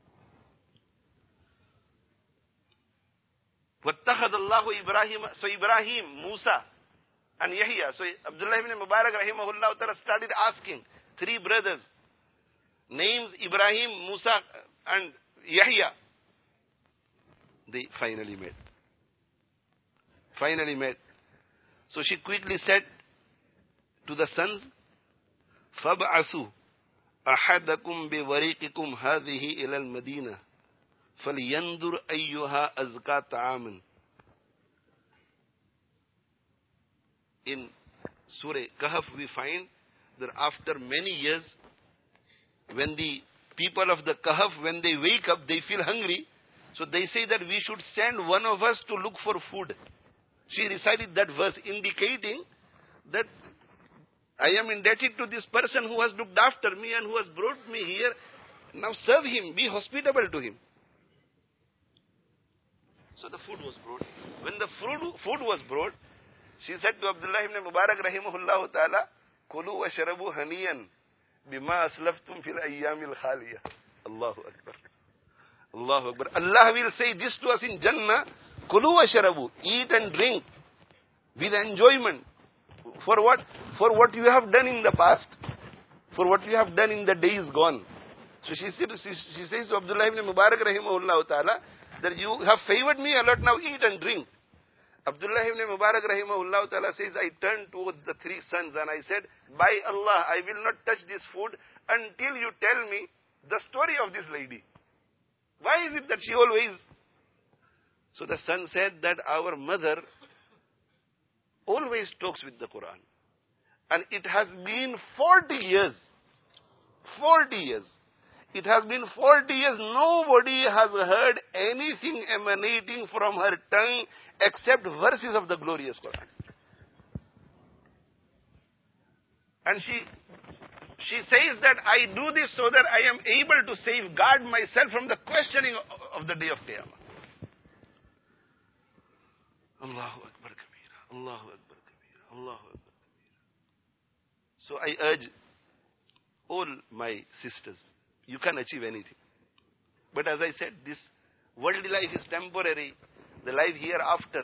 وَاتَّخَذَ اللَّهُ إِبْرَاهِيمَ. So Ibrahim, Musa, and Yahya. So Abdullah ibn Mubarak rahimahullah ta'ala started asking three brothers, names Ibrahim, Musa, and Yahya. They finally met. Finally met. So she quickly said to the sons, فَابْعَثُوا أَحَدَكُمْ بِوَرِيقِكُمْ هَذِهِ إِلَى الْمَدِينَةِ فَلْيَنْظُرْ أَيُّهَا أَزْكَى طَعَامًا. In Surah Kahf we find that after many years, when the people of the Kahf, when they wake up, they feel hungry. So they say that we should send one of us to look for food. She recited that verse indicating that I am indebted to this person who has looked after me and who has brought me here. Now serve him, be hospitable to him. So the food was brought. When the food, food was brought, she said to Abdullah ibn Mubarak rahimahullah ta'ala, Kulu wa sharabu haniyan bima aslaftum fil ayyamil khaliyah. Allahu Akbar. Allahu Akbar. Allah will say this to us in Jannah, Kulu wa sharabu, eat and drink with enjoyment. For what? For what you have done in the past. For what you have done in the days gone. So she, said, she, she says to Abdullah ibn Mubarak rahimahullah ta'ala, that you have favored me a lot, now eat and drink. Abdullah ibn Mubarak rahimahullah ta'ala says, I turned towards the three sons and I said, by Allah, I will not touch this food until you tell me the story of this lady. Why is it that she always... So the son said that our mother always talks with the Quran. And it has been forty years. forty years. It has been forty years, nobody has heard anything emanating from her tongue except verses of the glorious Quran. And she, she says that I do this so that I am able to safeguard myself from the questioning of the day of Qiyamah. Allahu Akbar Kabira, Allahu Akbar Kabira, Allahu Akbar Kabira. So I urge all my sisters, you can achieve anything. But as I said, this worldly life is temporary. The life hereafter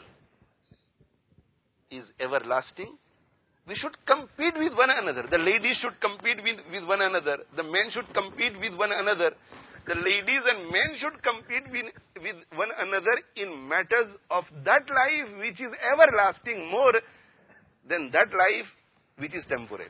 is everlasting. We should compete with one another. The ladies should compete with, with one another. The men should compete with one another. The ladies and men should compete with, with one another in matters of that life which is everlasting more than that life which is temporary.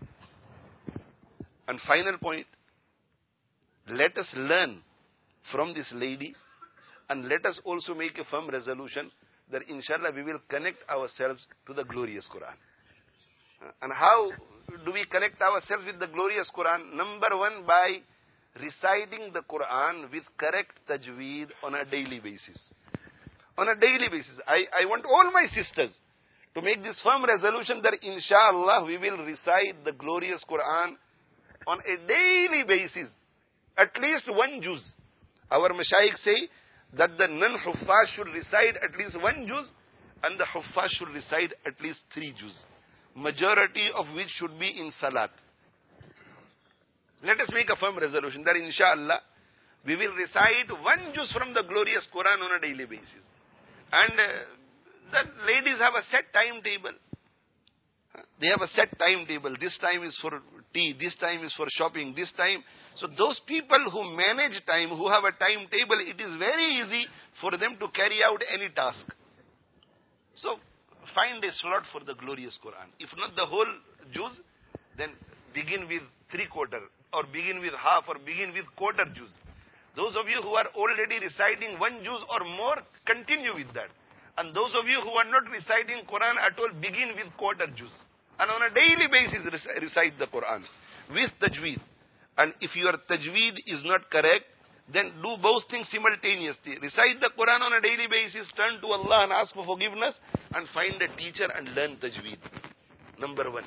And final point, let us learn from this lady and let us also make a firm resolution that inshallah we will connect ourselves to the glorious Quran. And how do we connect ourselves with the glorious Quran? Number one, by reciting the Quran with correct tajweed on a daily basis. On a daily basis. I, I want all my sisters to make this firm resolution that inshallah we will recite the glorious Quran on a daily basis. At least one juz. Our mashayikh say that the non-huffaz should recite at least one juz and the huffaz should recite at least three juz. Majority of which should be in salat. Let us make a firm resolution that inshallah we will recite one juz from the glorious Quran on a daily basis. And uh, the ladies have a set timetable. They have a set timetable. This time is for tea, this time is for shopping, this time. So those people who manage time, who have a timetable, it is very easy for them to carry out any task. So find a slot for the glorious Quran. If not the whole juz, then begin with three quarter, or begin with half, or begin with quarter juz. Those of you who are already reciting one juz or more, continue with that. And those of you who are not reciting Quran at all, begin with quarter juz. And on a daily basis recite the Quran with tajweed. And if your tajweed is not correct, then do both things simultaneously. Recite the Quran on a daily basis, turn to Allah and ask for forgiveness, and find a teacher and learn tajweed. Number one.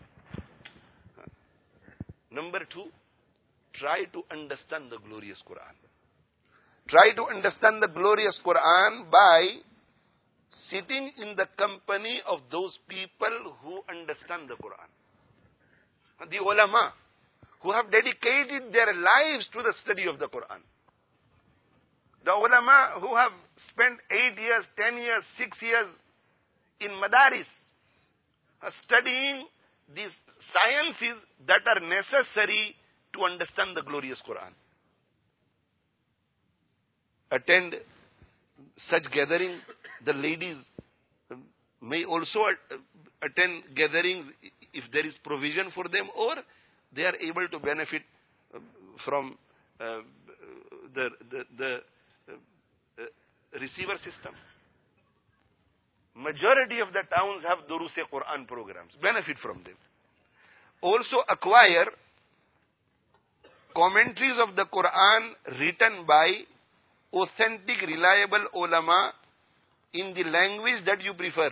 Number two, try to understand the glorious Quran. Try to understand the glorious Quran by sitting in the company of those people who understand the Quran. The ulama, who have dedicated their lives to the study of the Quran. The ulama who have spent eight years, ten years, six years in madaris, studying these sciences that are necessary to understand the glorious Quran. Attend such gatherings. The ladies may also attend gatherings if there is provision for them, or they are able to benefit from uh, the, the, the uh, receiver system. Majority of the towns have Durus-e-Quran programs. Benefit from them. Also acquire commentaries of the Quran written by authentic, reliable ulama in the language that you prefer.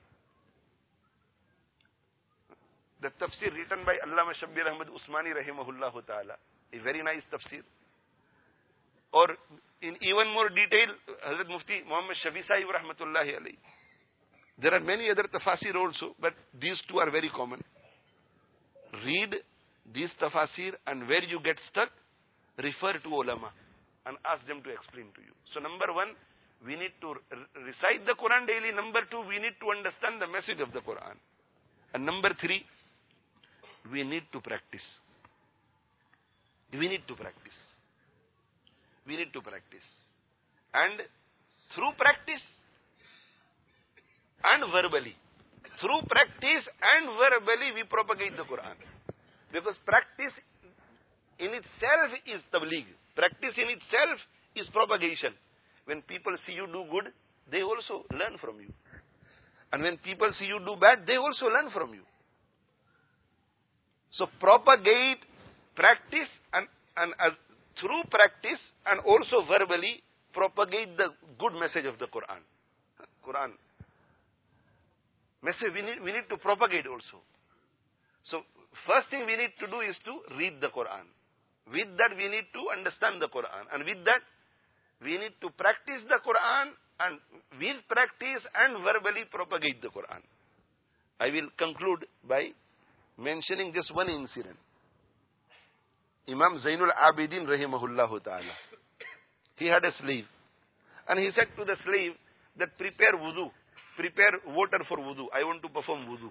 The tafsir written by Allama Shabbir Ahmad Usmani rahimahullah ta'ala, a very nice tafsir. Or in even more detail, Hazrat Mufti Muhammad Shafi Sahib rahmatullahi alayhi. There are many other tafasir also, but these two are very common. Read these tafasir, and where you get stuck, refer to ulama and ask them to explain to you. So number one, we need to recite the Quran daily. Number two, we need to understand the message of the Quran. And number three, we need to practice. We need to practice. We need to practice. And through practice, and verbally. Through practice and verbally we propagate the Quran. Because practice in itself is tabligh. Practice in itself is propagation. When people see you do good, they also learn from you. And when people see you do bad, they also learn from you. So propagate, practice, and, and uh, through practice and also verbally propagate the good message of the Quran. Quran. Message we need, we need to propagate also. So first thing we need to do is to read the Quran. With that we need to understand the Quran. And with that we need to practice the Quran, and with practice and verbally propagate the Quran. I will conclude by mentioning just one incident. Imam Zainul Abidin rahimahullah ta'ala. He had a slave. And he said to the slave that prepare wudu. Prepare water for wudu. I want to perform wudu.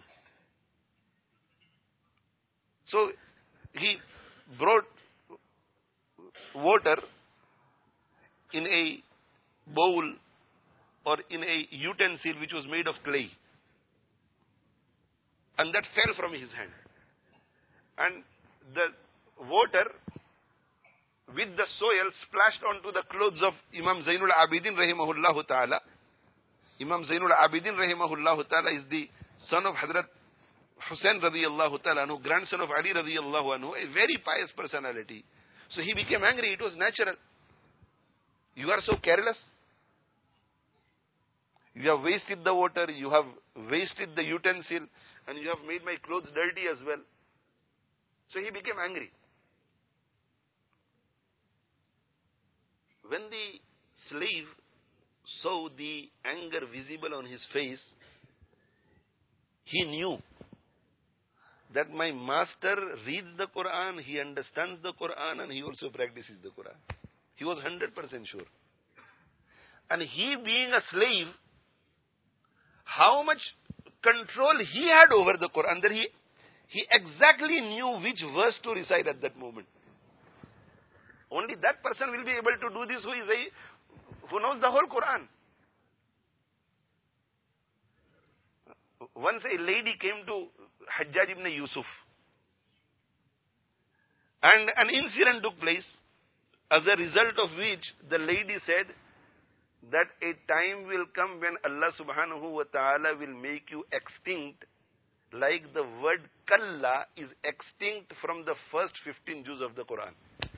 So he brought water in a bowl or in a utensil which was made of clay. And that fell from his hand. And the water with the soil splashed onto the clothes of Imam Zainul Abidin rahimahullah ta'ala. Imam Zainul Abidin rahimahullah ta'ala is the son of Hazrat Hussain radiyallahu ta'ala anhu, grandson of Ali radiyallahu anhu, a very pious personality. So he became angry. It was natural. You are so careless. You have wasted the water, you have wasted the utensil, and you have made my clothes dirty as well. So he became angry. When the slave saw the anger visible on his face, he knew that my master reads the Quran, he understands the Quran, and he also practices the Quran. He was one hundred percent sure. And he being a slave, how much control he had over the Quran, that he, he exactly knew which verse to recite at that moment. Only that person will be able to do this who is a, who knows the whole Quran. Once a lady came to Hajjaj ibn Yusuf, and an incident took place, as a result of which the lady said that a time will come when Allah subhanahu wa ta'ala will make you extinct, like the word kalla is extinct from the first fifteen juz of the Quran.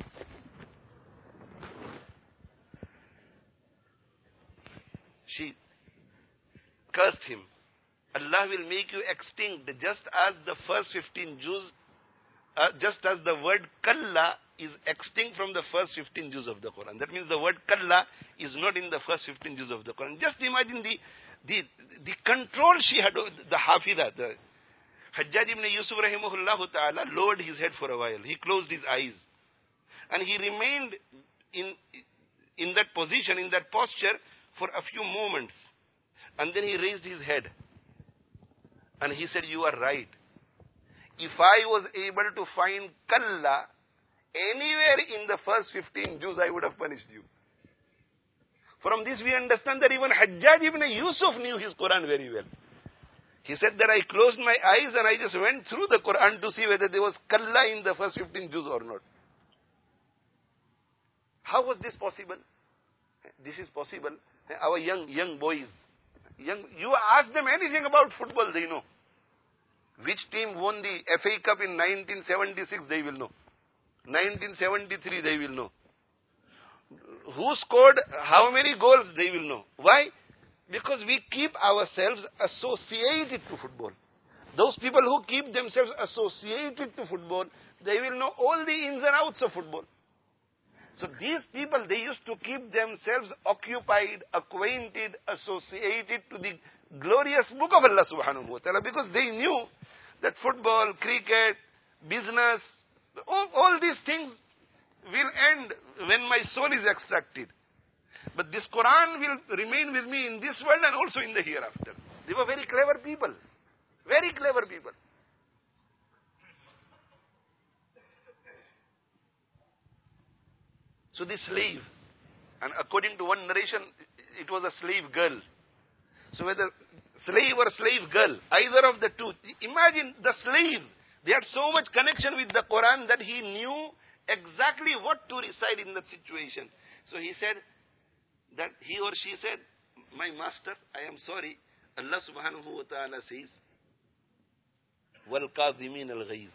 She cursed him. Allah will make you extinct just as the first fifteen juz, uh, just as the word kalla is extinct from the first fifteen juz of the Quran. That means the word kalla is not in the first fifteen juz of the Quran. Just imagine the, the, the control she had, the Hafidah, the Hajjaj ibn Yusuf rahimahullah ta'ala lowered his head for a while. He closed his eyes. And he remained in, in that position, in that posture for a few moments. And then he raised his head. And he said, you are right. If I was able to find kalla anywhere in the first fifteen juz, I would have punished you. From this we understand that even Hajjaj ibn Yusuf knew his Quran very well. He said that I closed my eyes and I just went through the Quran to see whether there was kalla in the first fifteen juz or not. How was this possible? This is possible. Our young young boys, young, you ask them anything about football, they know. Which team won the F A Cup in nineteen seventy-six, they will know. nineteen seventy-three, they will know. Who scored how many goals, they will know. Why? Because we keep ourselves associated to football. Those people who keep themselves associated to football, they will know all the ins and outs of football. So these people, they used to keep themselves occupied, acquainted, associated to the glorious book of Allah subhanahu wa ta'ala, because they knew that football, cricket, business, all, all these things will end when my soul is extracted. But this Quran will remain with me in this world and also in the hereafter. They were very clever people. Very clever people. So this slave, and according to one narration, it was a slave girl. So whether slave or slave girl, either of the two. Imagine the slaves, they had so much connection with the Quran that he knew exactly what to recite in that situation. So he said that he or she said, my master, I am sorry. Allah subhanahu wa ta'ala says, وَالْقَاظِمِينَ الْغَيْظِ.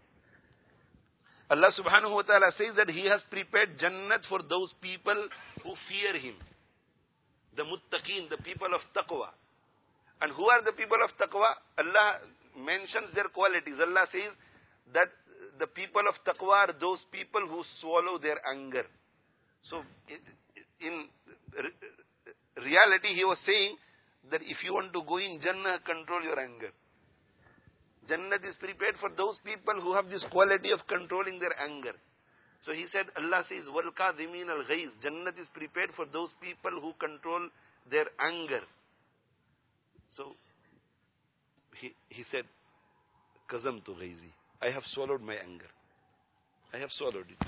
Allah subhanahu wa ta'ala says that He has prepared Jannat for those people who fear Him. The muttaqeen, the people of taqwa. And who are the people of taqwa? Allah mentions their qualities. Allah says that the people of taqwa are those people who swallow their anger. So, in reality, He was saying that if you want to go in Jannah, control your anger. Jannat is prepared for those people who have this quality of controlling their anger. So he said, Allah says, وَالْقَاذِمِينَ الْغَيْظِ. Jannat is prepared for those people who control their anger. So, he, he said, كَزَمْتُ غَيْزِي. I have swallowed my anger. I have swallowed it.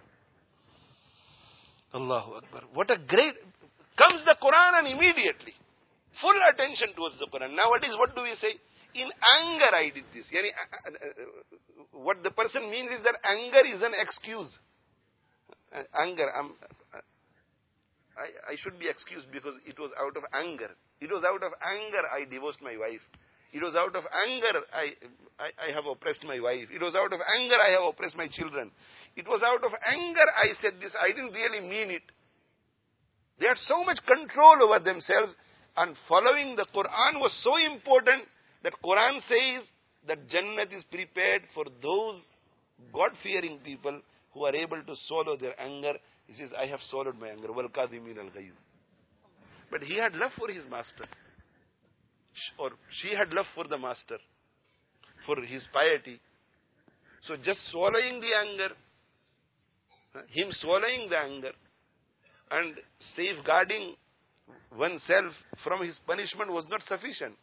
Allahu Akbar. What a great... Comes the Quran and immediately, full attention towards the Quran. Nowadays, what do we say? In anger I did this. Yani, uh, uh, what the person means is that anger is an excuse. Uh, anger. Um, uh, I, I should be excused because it was out of anger. It was out of anger I divorced my wife. It was out of anger I, I, I have oppressed my wife. It was out of anger I have oppressed my children. It was out of anger I said this. I didn't really mean it. They had so much control over themselves, and following the Quran was so important that Quran says that Jannat is prepared for those God-fearing people who are able to swallow their anger. He says, I have swallowed my anger. وَالْقَاذِمِينَ الْغَيْظِ. But he had love for his master. Or she had love for the master, for his piety. So just swallowing the anger, him swallowing the anger, and safeguarding oneself from his punishment was not sufficient.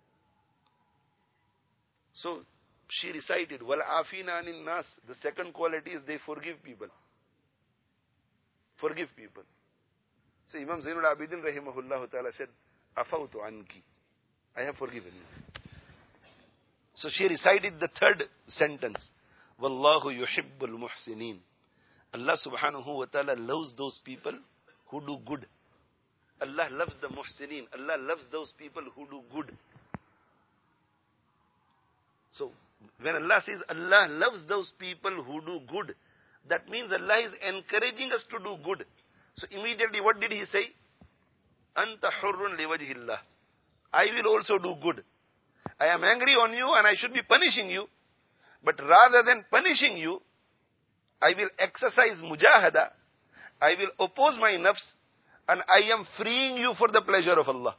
So, she recited, وَالْعَافِينَ عَنِ النَّاسِ. The second quality is they forgive people. Forgive people. So, Imam Zainul Abidin rahimahullah ta'ala said, أَفَوْتُ عَنْكِ. I have forgiven you. So, she recited the third sentence, وَاللَّهُ يُحِبُّ الْمُحْسِنِينَ. Allah subhanahu wa ta'ala loves those people who do good. Allah loves the muhsineen. Allah loves those people who do good. So, when Allah says Allah loves those people who do good, that means Allah is encouraging us to do good. So, immediately what did He say? Anta hurrun liwajhillah. I will also do good. I am angry on you and I should be punishing you. But rather than punishing you, I will exercise mujahada. I will oppose my nafs, and I am freeing you for the pleasure of Allah.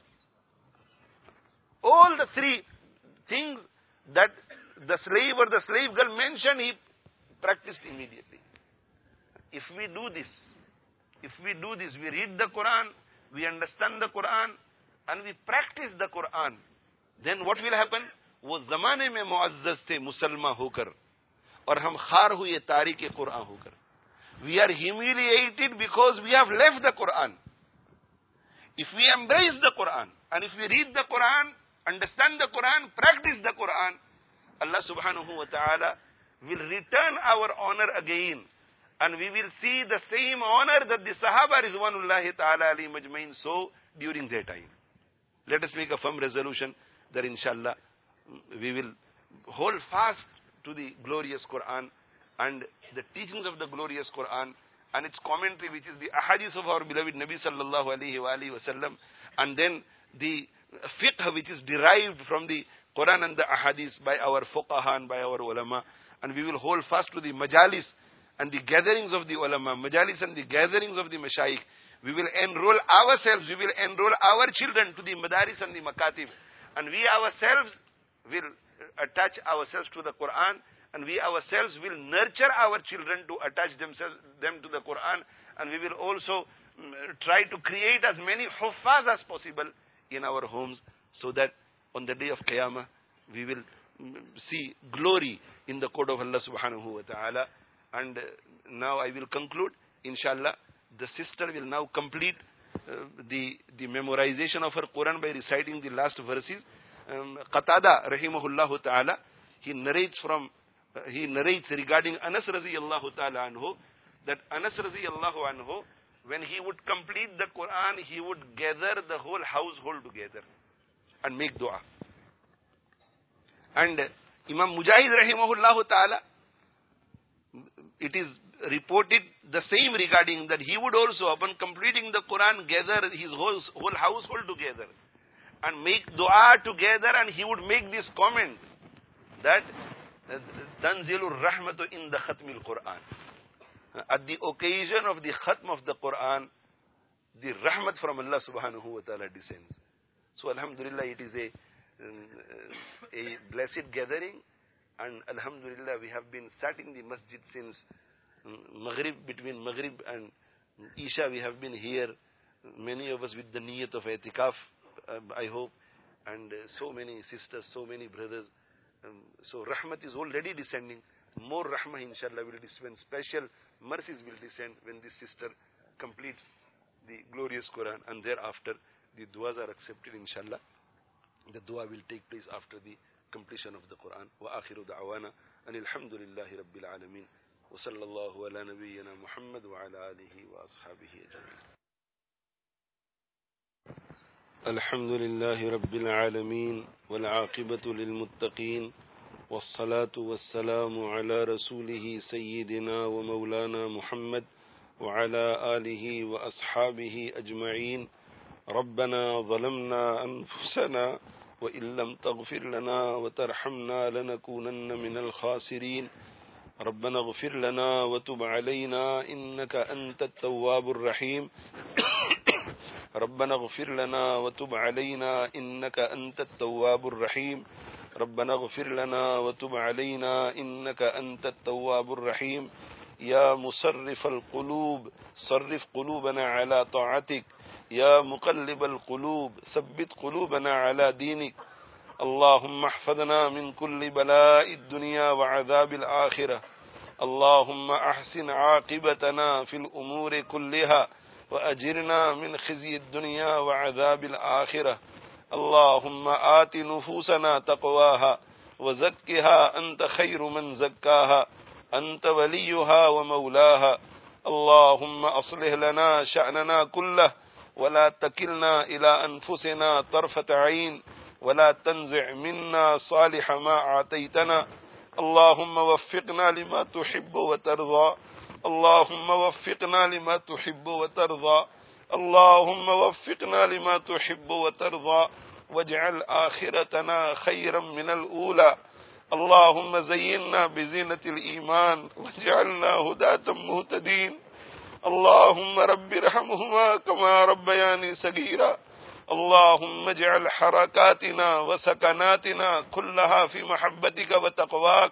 All the three things that the slave or the slave girl mentioned, he practiced immediately. If we do this, if we do this, we read the Quran, we understand the Quran, and we practice the Quran, then what will happen? वो ज़माने में मुअज़्ज़ज़ थे मुसलमा होकर, और हम खार हुए तारीक़ कुरान होकर. We are humiliated because we have left the Quran. If we embrace the Quran, and if we read the Quran, understand the Quran, practice the Quran, Allah subhanahu wa ta'ala will return our honor again. And we will see the same honor that the Sahaba Rizwanullahi ta'ala alayhim ajmain saw during their time. Let us make a firm resolution that inshallah we will hold fast to the glorious Quran and the teachings of the glorious Quran and its commentary, which is the ahadith of our beloved Nabi sallallahu alayhi wa alayhi wa sallam, and then the fiqh which is derived from the Quran and the ahadith by our fuqaha and by our ulama. And we will hold fast to the majalis and the gatherings of the ulama, majalis and the gatherings of the mashayikh. We will enroll ourselves, we will enroll our children to the madaris and the makatib. And we ourselves will attach ourselves to the Quran, and we ourselves will nurture our children to attach themselves them to the Quran, and we will also try to create as many huffaz as possible in our homes, so that on the day of Qiyamah we will see glory in the court of Allah subhanahu wa ta'ala. And now I will conclude, inshallah. The sister will now complete the, the memorization of her Quran by reciting the last verses. Um, Qatada rahimahullah ta'ala, he narrates from, uh, he narrates regarding Anas radiyallahu ta'ala anhu, that Anas radiyallahu anhu, when he would complete the Quran, he would gather the whole household together and make dua. And Imam Mujahid rahimahullah ta'ala, it is reported the same regarding that he would also, upon completing the Quran, gather his whole, whole household together and make dua together, and he would make this comment that Tanzilur Rahmatu in the Khatmil Quran. At the occasion of the Khatm of the Quran, the Rahmat from Allah subhanahu wa ta'ala descends. So Alhamdulillah, it is a, a blessed gathering, and Alhamdulillah, we have been sat in the masjid since Maghrib, between Maghrib and Isha. We have been here, many of us with the niyat of I'tikaf, uh, I hope, and uh, so many sisters, so many brothers. Um, so Rahmat is already descending. More Rahmah inshallah will descend. Special mercies will descend when this sister completes the glorious Quran, and thereafter the duas are accepted inshallah. The dua will take place after the completion of the Quran. Wa akhiru da'wana anil hamdulillahi rabbil alameen. Wa sallallahu ala nabiyyina Muhammad wa ala alihi wa ashabihi ajma'in. الحمد لله رب العالمين والعاقبة للمتقين والصلاة والسلام على رسوله سيدنا ومولانا محمد وعلى آله وأصحابه أجمعين. ربنا ظلمنا أنفسنا وإن لم تغفر لنا وترحمنا لنكونن من الخاسرين. ربنا اغفر لنا وتب علينا إنك أنت التواب الرحيم. ربنا اغفر لنا وتب علينا إنك أنت التواب الرحيم. ربنا اغفر لنا وتب علينا إنك أنت التواب الرحيم. يا مصرف القلوب صرف قلوبنا على طاعتك. يا مقلب القلوب ثبت قلوبنا على دينك. اللهم احفظنا من كل بلاء الدنيا وعذاب الآخرة. اللهم أحسن عاقبتنا في الأمور كلها وأجرنا من خزي الدنيا وعذاب الآخرة. اللهم آت نفوسنا تقواها وزكها أنت خير من زكاها أنت وليها ومولاها. اللهم أصلح لنا شأننا كله ولا تكلنا إلى أنفسنا طرفة عين ولا تنزع منا صالح ما آتيتنا. اللهم وفقنا لما تحب وترضى. اللهم وفقنا لما تحب وترضى. اللهم وفقنا لما تحب وترضى واجعل آخرتنا خيرا من الأولى. اللهم زينا بزينة الإيمان واجعلنا هداة مهتدين. اللهم رب ارحمهما كما ربياني صغيرا. اللهم اجعل حركاتنا وسكناتنا كلها في محبتك وتقواك.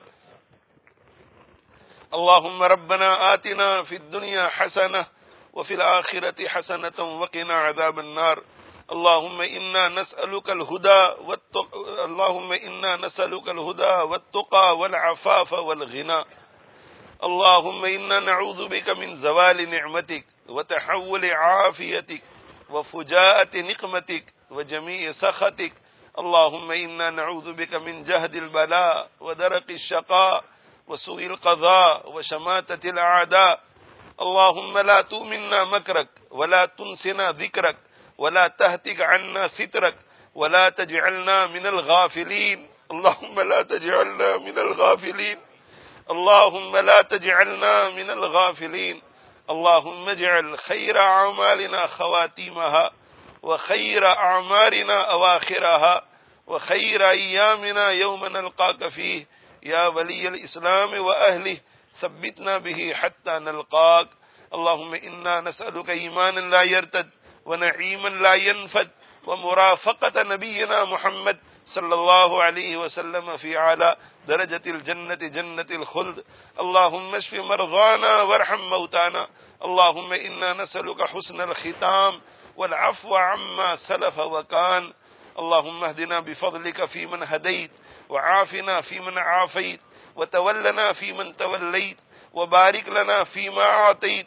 اللهم ربنا آتنا في الدنيا حسنة وفي الآخرة حسنة وقنا عذاب النار. اللهم إنا نسألك الهدى والتقى اللهم إنا نسألك الهدى والتقى والعفاف والغنى. اللهم إنا نعوذ بك من زوال نعمتك وتحول عافيتك وفجاءة نقمتك وجميع سخطك. اللهم إنا نعوذ بك من جهد البلاء ودرك الشقاء وسوء القضاء وشماتة الأعداء. اللهم لا تؤمنا مكرك ولا تنسنا ذكرك ولا تهتك عنا سترك ولا تجعلنا من الغافلين. اللهم لا تجعلنا من الغافلين. اللهم لا تجعلنا من الغافلين. اللهم اجعل خير أعمالنا خواتيمها وخير أعمارنا أواخرها وخير أيامنا يوم نلقاك فيه يا ولي الإسلام وأهله. ثبتنا به حتى نلقاك. اللهم إنا نسألك إيمانا لا يرتد ونعيما لا ينفد ومرافقة نبينا محمد صلى الله عليه وسلم في أعلى درجة الجنة جنة الخلد. اللهم اشف مرضانا وارحم موتانا. اللهم إنا نسألك حسن الختام والعفو عما سلف وكان. اللهم اهدنا بفضلك فيمن هديت وعافنا فيمن عافيت وتولنا فيمن توليت وبارك لنا فيما أعطيت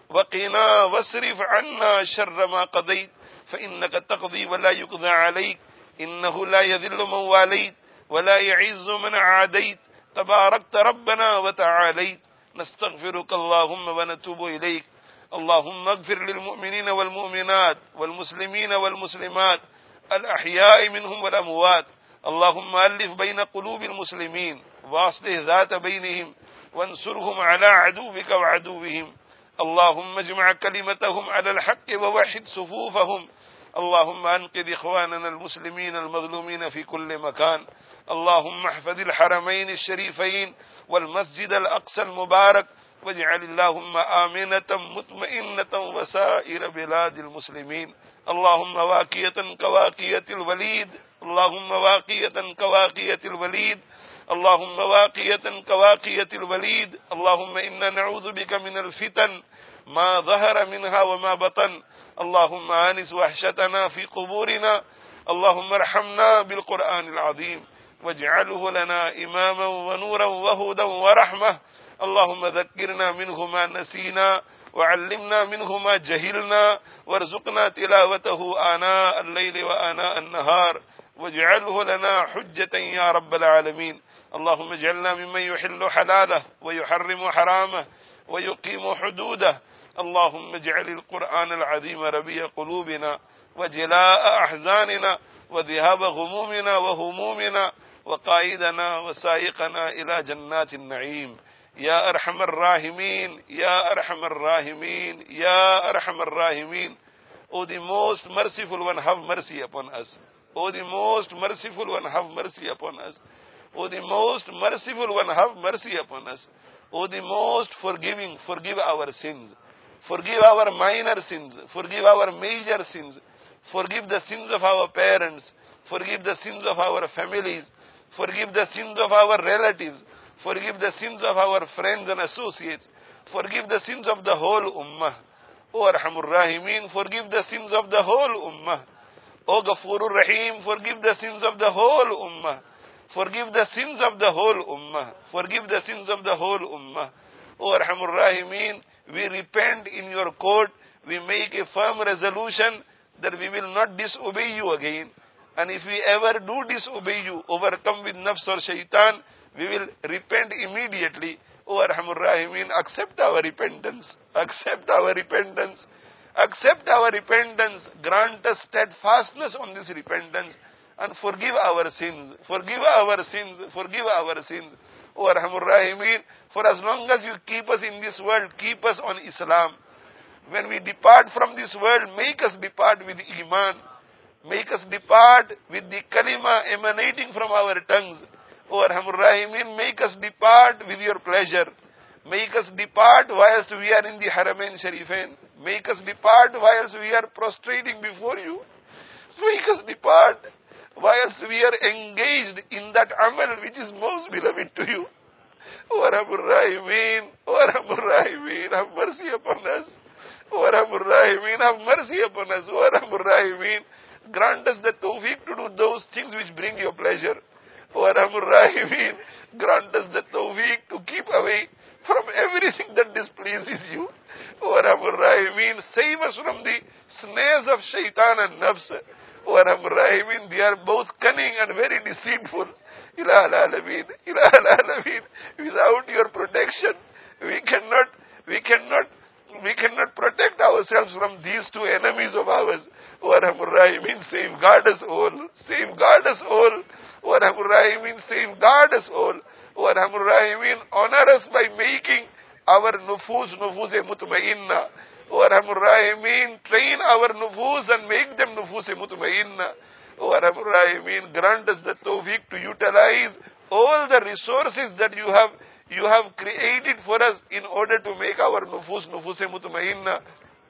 وقنا واصرف عنا شر ما قضيت فإنك تقضي ولا يقضى عليك إنه لا يذل من واليت ولا يعز من عاديت تباركت ربنا وتعاليت نستغفرك اللهم ونتوب إليك اللهم اغفر للمؤمنين والمؤمنات والمسلمين والمسلمات الأحياء منهم والأموات اللهم ألف بين قلوب المسلمين واصلح ذات بينهم وانصرهم على عدوك وعدوهم اللهم اجمع كلمتهم على الحق ووحد صفوفهم اللهم أنقذ إخواننا المسلمين المظلومين في كل مكان اللهم احفظ الحرمين الشريفين والمسجد الأقصى المبارك واجعل اللهم آمنة مطمئنة وسائر بلاد المسلمين اللهم واقية كواقية الوليد اللهم واقية كواقية الوليد اللهم واقية كواقية الوليد اللهم إنا نعوذ بك من الفتن ما ظهر منها وما بطن اللهم آنس وحشتنا في قبورنا اللهم ارحمنا بالقرآن العظيم واجعله لنا إماما ونورا وهدى ورحمة اللهم ذكرنا منه ما نسينا وعلمنا منه ما جهلنا وارزقنا تلاوته آناء الليل وآناء النهار واجعله لنا حجة يا رب العالمين اللهم اجعلنا ممن يحل حلاله ويحرم حرامه ويقيم حدوده اللهم اجعل القرآن العظيم ربيع قلوبنا وجلاء أحزاننا وذهاب غمومنا وهمومنا وقائدنا وسائقنا إلى جنات النعيم يا أرحم الراحمين يا أرحم الراحمين يا أرحم الراحمين. O the most merciful one, have mercy upon us. O the most merciful one, have mercy upon us. O the most merciful one, have mercy upon us. O the most forgiving, forgive our sins. Forgive our minor sins. Forgive our major sins. Forgive the sins of our parents. Forgive the sins of our families. Forgive the sins of our relatives. Forgive the sins of our friends and associates. Forgive the sins of the whole ummah. O Arhamur Rahimeen, forgive the sins of the whole ummah. O Ghafurur Rahim, forgive the sins of the whole ummah. Forgive the sins of the whole ummah. Forgive the sins of the whole ummah. O Arhamur Rahimeen, we repent in your court. We make a firm resolution that we will not disobey you again. And if we ever do disobey you, overcome with nafs or shaitan, we will repent immediately. O Arhamur Rahimeen, accept our repentance. Accept our repentance. Accept our repentance. Grant us steadfastness on this repentance. And forgive our sins. Forgive our sins. Forgive our sins. O Arhamur Rahimeen, for as long as you keep us in this world, keep us on Islam. When we depart from this world, make us depart with Iman. Make us depart with the kalima emanating from our tongues. O Arhamur Rahimeen, make us depart with your pleasure. Make us depart whilst we are in the Haramain Sharifain. Make us depart whilst we are prostrating before you. Make us depart whilst we are engaged in that amal which is most beloved to you. O Arhamur Rahimeen, O Arhamur Rahimeen, have mercy upon us. O Arhamur Rahimeen, have mercy upon us. O Arhamur Rahimeen, grant us the tawfiq to do those things which bring your pleasure. O Arhamur Rahimeen, grant us the tawfiq to keep away from everything that displeases you. O Arhamur Rahimeen, save us from the snares of shaitan and nafs. O Arhamur Rahimeen, they are both cunning and very deceitful. Ilahal Alameen, Ilahal Alameen, without your protection, we cannot, we cannot, we cannot protect ourselves from these two enemies of ours. O Arhamur Rahimeen, safeguard us all, safeguard us all. O Arhamur Rahimeen, safeguard us all. O Arhamur Rahimeen, honor us by making our nufus, nufus-e mutmainna. O Arhamur Rahimeen, train our nufus and make them nufus-e mutmainna. O Arhamur Rahimeen, grant us the tawfiq to utilize all the resources that you have, you have created for us in order to make our nufus, nufus-e mutmainna.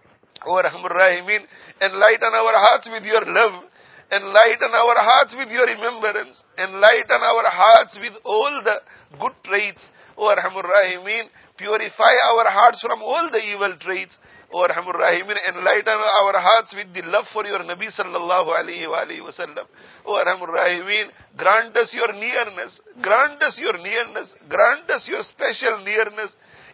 O Arhamur Rahimeen, enlighten our hearts with your love. Enlighten our hearts with your remembrance. Enlighten our hearts with all the good traits. O Arhamur Rahimeen, purify our hearts from all the evil traits. O Arhamur Rahimeen, enlighten our hearts with the love for your Nabi sallallahu alayhi wa alayhi wa sallam. O Arhamur Rahimeen, grant us your nearness. Grant us your nearness. Grant us your special nearness.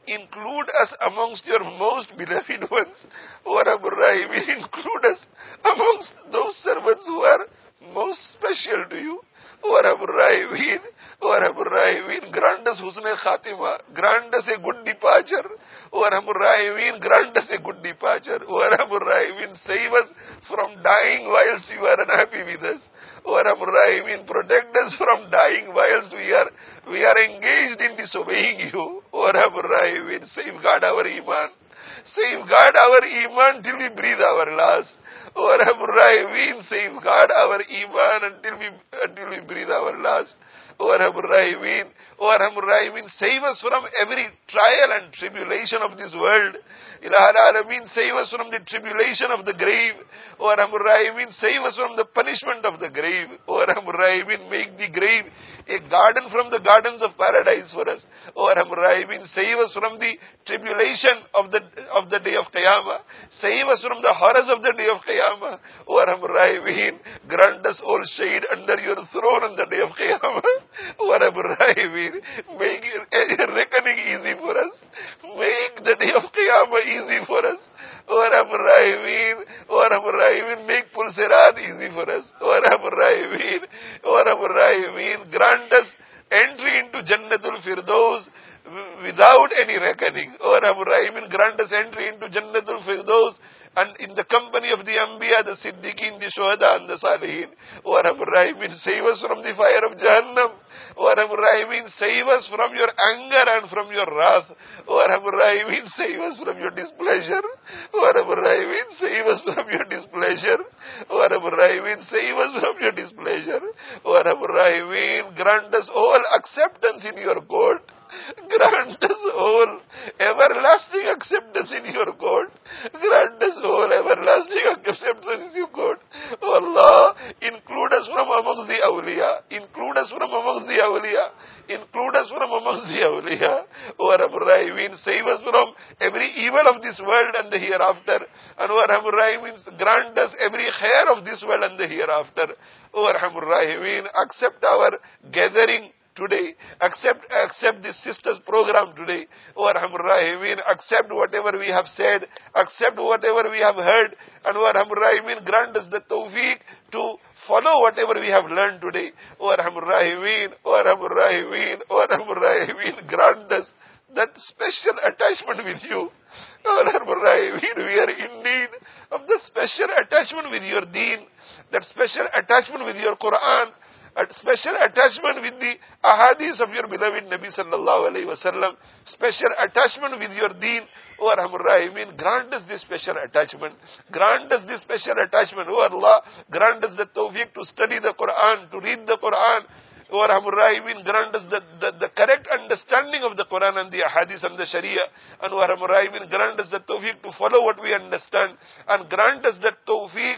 include us amongst your most beloved ones. O Arhamur Rahimin, include us amongst those servants who are most special to you. O Arhamur Rahimin, O Arhamur Rahimin, grant us Husn Khatima, grant us a good departure. O Arhamur Rahimin, grant us a good departure. O Arhamur Rahimin, save us from dying whilst you are unhappy with us. O Arhamur Rahimin, protect us from dying whilst we are we are engaged in disobeying you. O Arhamur Rahimin, safeguard our iman. Safeguard our iman till we breathe our last. O Arhamur Rahimin, safeguard our iman until we until we breathe our last. O Arhamur Rahimin, O Arhamur Rahimin, save us from every trial and tribulation of this world. Ilahal Alamin, save us from the tribulation of the grave. O Arhamur Rahimin, save us from the punishment of the grave. O Arhamur Rahimin, make the grave a garden from the gardens of paradise for us. O Arhamur Rahimin, save us from the tribulation of the of the day of Qiyamah. Save us from the horrors of the day of Qiyamah. O Arhamur Rahimin, grant us all shade under your throne on the day of Qiyamah. O Arhamur Rahimin, make a reckoning easy for us. Make the day of Qiyamah easy for us. O Arhamur Rahimin, O Arhamur Rahimin, make Pulsirat easy for us. O Arhamur Rahimin, O Arhamur Rahimin, grant us entry into Jannatul Firdaus without any reckoning. O Arhamur Rahimin, grant us entry into Jannatul Firdaus and in the company of the Anbiya, the Siddiqeen, the Shuhada and the Salihin. O Arhamur Rahimin, save us from the fire of Jahannam. O Arhamur Rahimin, save us from your anger and from your wrath. O Arhamur Rahimin, save us from your displeasure. O Arhamur Rahimin, save us from your displeasure. O Arhamur Rahimin, save us from your displeasure. O Arhamur Rahimin, grant us all acceptance in your court. Grant us all everlasting acceptance in your court. Grant us all everlasting acceptance in your court. Oh Allah, include us from amongst the awliya. Include us from amongst the awliya. Include us from amongst the awliya. O Arhamur Rahimin, save us from every evil of this world and the hereafter. And O Arhamur Rahimin, grant us every khair of this world and the hereafter. O Arhamur Rahimin, accept our gathering today, accept accept this sisters program today. O Arhamur Rahimin, accept whatever we have said, accept whatever we have heard, and O Arhamur Rahimin, grant us the tawfiq to follow whatever we have learned today. O Arhamur Rahimin, O Arhamur Rahimin, O Arhamur Rahimin, grant us that special attachment with you. O Arhamur Rahimin, we are in need of the special attachment with your deen, that special attachment with your Quran, a special attachment with the ahadith of your beloved Nabi sallallahu alayhi wa sallam, special attachment with your deen. O Arhamur Rahimin, grant us this special attachment. Grant us this special attachment. O Allah, grant us the tawfiq to study the Quran, to read the Quran. O Arhamur Rahimin, grant us the, the, the correct understanding of the Quran and the ahadith and the Sharia. And O Arhamur Rahimin, grant us the tawfiq to follow what we understand. And grant us the tawfiq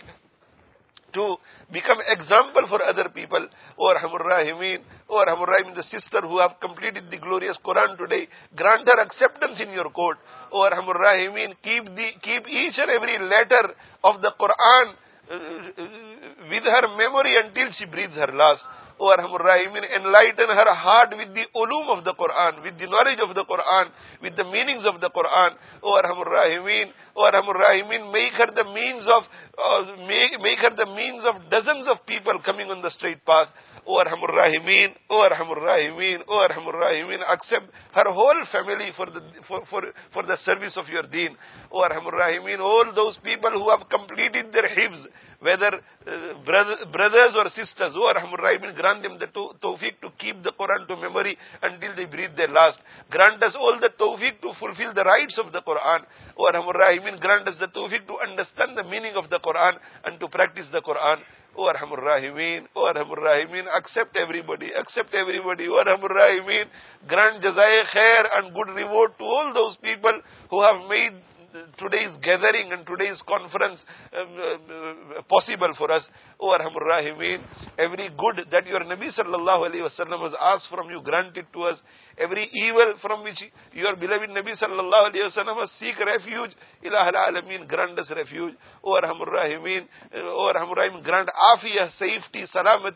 to become example for other people. O Arhamur Rahimin, O Arhamur Rahimin, the sister who have completed the glorious Quran today, grant her acceptance in your court. O Arhamur Rahimin, keep the keep each and every letter of the Quran uh, with her memory until she breathes her last. O Arhamur Rahimin, enlighten her heart with the ulum of the Quran, with the knowledge of the Quran, with the meanings of the Quran. O Arhamur Rahimin, O Arhamur Rahimin, make her the means of, uh, make, make her the means of dozens of people coming on the straight path. O Arhamur Rahimin, O Arhamur Rahimin, O Arhamur Rahimin, accept her whole family for the for, for, for the service of your deen. O Arhamur Rahimin, all those people who have completed their hifz, whether uh, brother, brothers or sisters, O Arhamur Rahimin, grant them the tawfiq to keep the Quran to memory until they breathe their last. Grant us all the tawfiq to fulfill the rights of the Quran. O Arhamur Rahimin, grant us the tawfiq to understand the meaning of the Quran and to practice the Quran. O Arhamur Rahimin, O Arhamur Rahimin, accept everybody, accept everybody. O Arhamur Rahimin, grant jazai khair and good reward to all those people who have made today's gathering and today's conference uh, uh, possible for us. O Arhamur Rahimin, every good that your Nabi sallallahu alayhi wa sallam has asked from you, grant it to us. Every evil from which your beloved Nabi sallallahu alayhi wa sallam has seek refuge, Ilahal Alamin, grant us refuge. O Arhamur Rahimin, O Arhamur Rahimin, grant afiyah, safety, salamati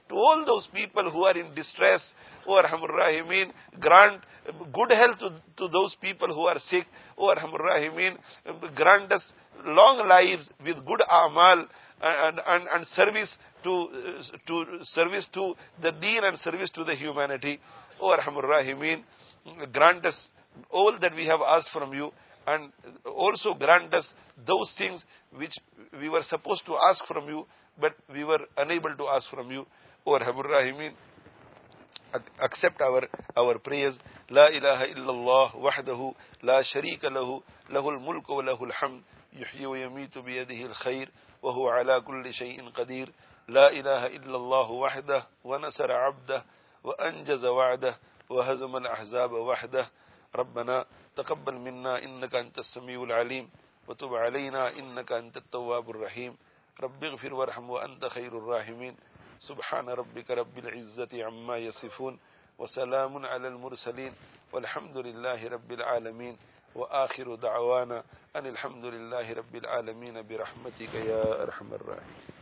to all those people who are in distress. O Arhamur Rahimin, grant good health to, to those people who are sick. O Arhamur Rahimin, grant us long lives with good amal and, and, and service to, to service to the deen and service to the humanity. O Arhamur Rahimin, grant us all that we have asked from you, and also grant us those things which we were supposed to ask from you, but we were unable to ask from you. O Arhamur Rahimin, accept our, our prayers. La ilaha illallah wahdahu la sharika lahu, lahul mulku wa lahul hamd, yuhyi wa yamitu biyadihi al-khayr, wa huwa ala kulli shay'in qadir. La ilaha illallah wahdah wa nasara abdah wa anjaza wa'dah wa hazama al-ahzaba wahdah. ربنا تقبل منا إنك أنت السميع العليم وتب علينا إنك أنت التواب الرحيم رب اغفر وارحم وأنت خير الراحمين سبحان ربك رب العزة عما يصفون وسلام على المرسلين والحمد لله رب العالمين وآخر دعوانا أن الحمد لله رب العالمين برحمتك يا أرحم الراحمين.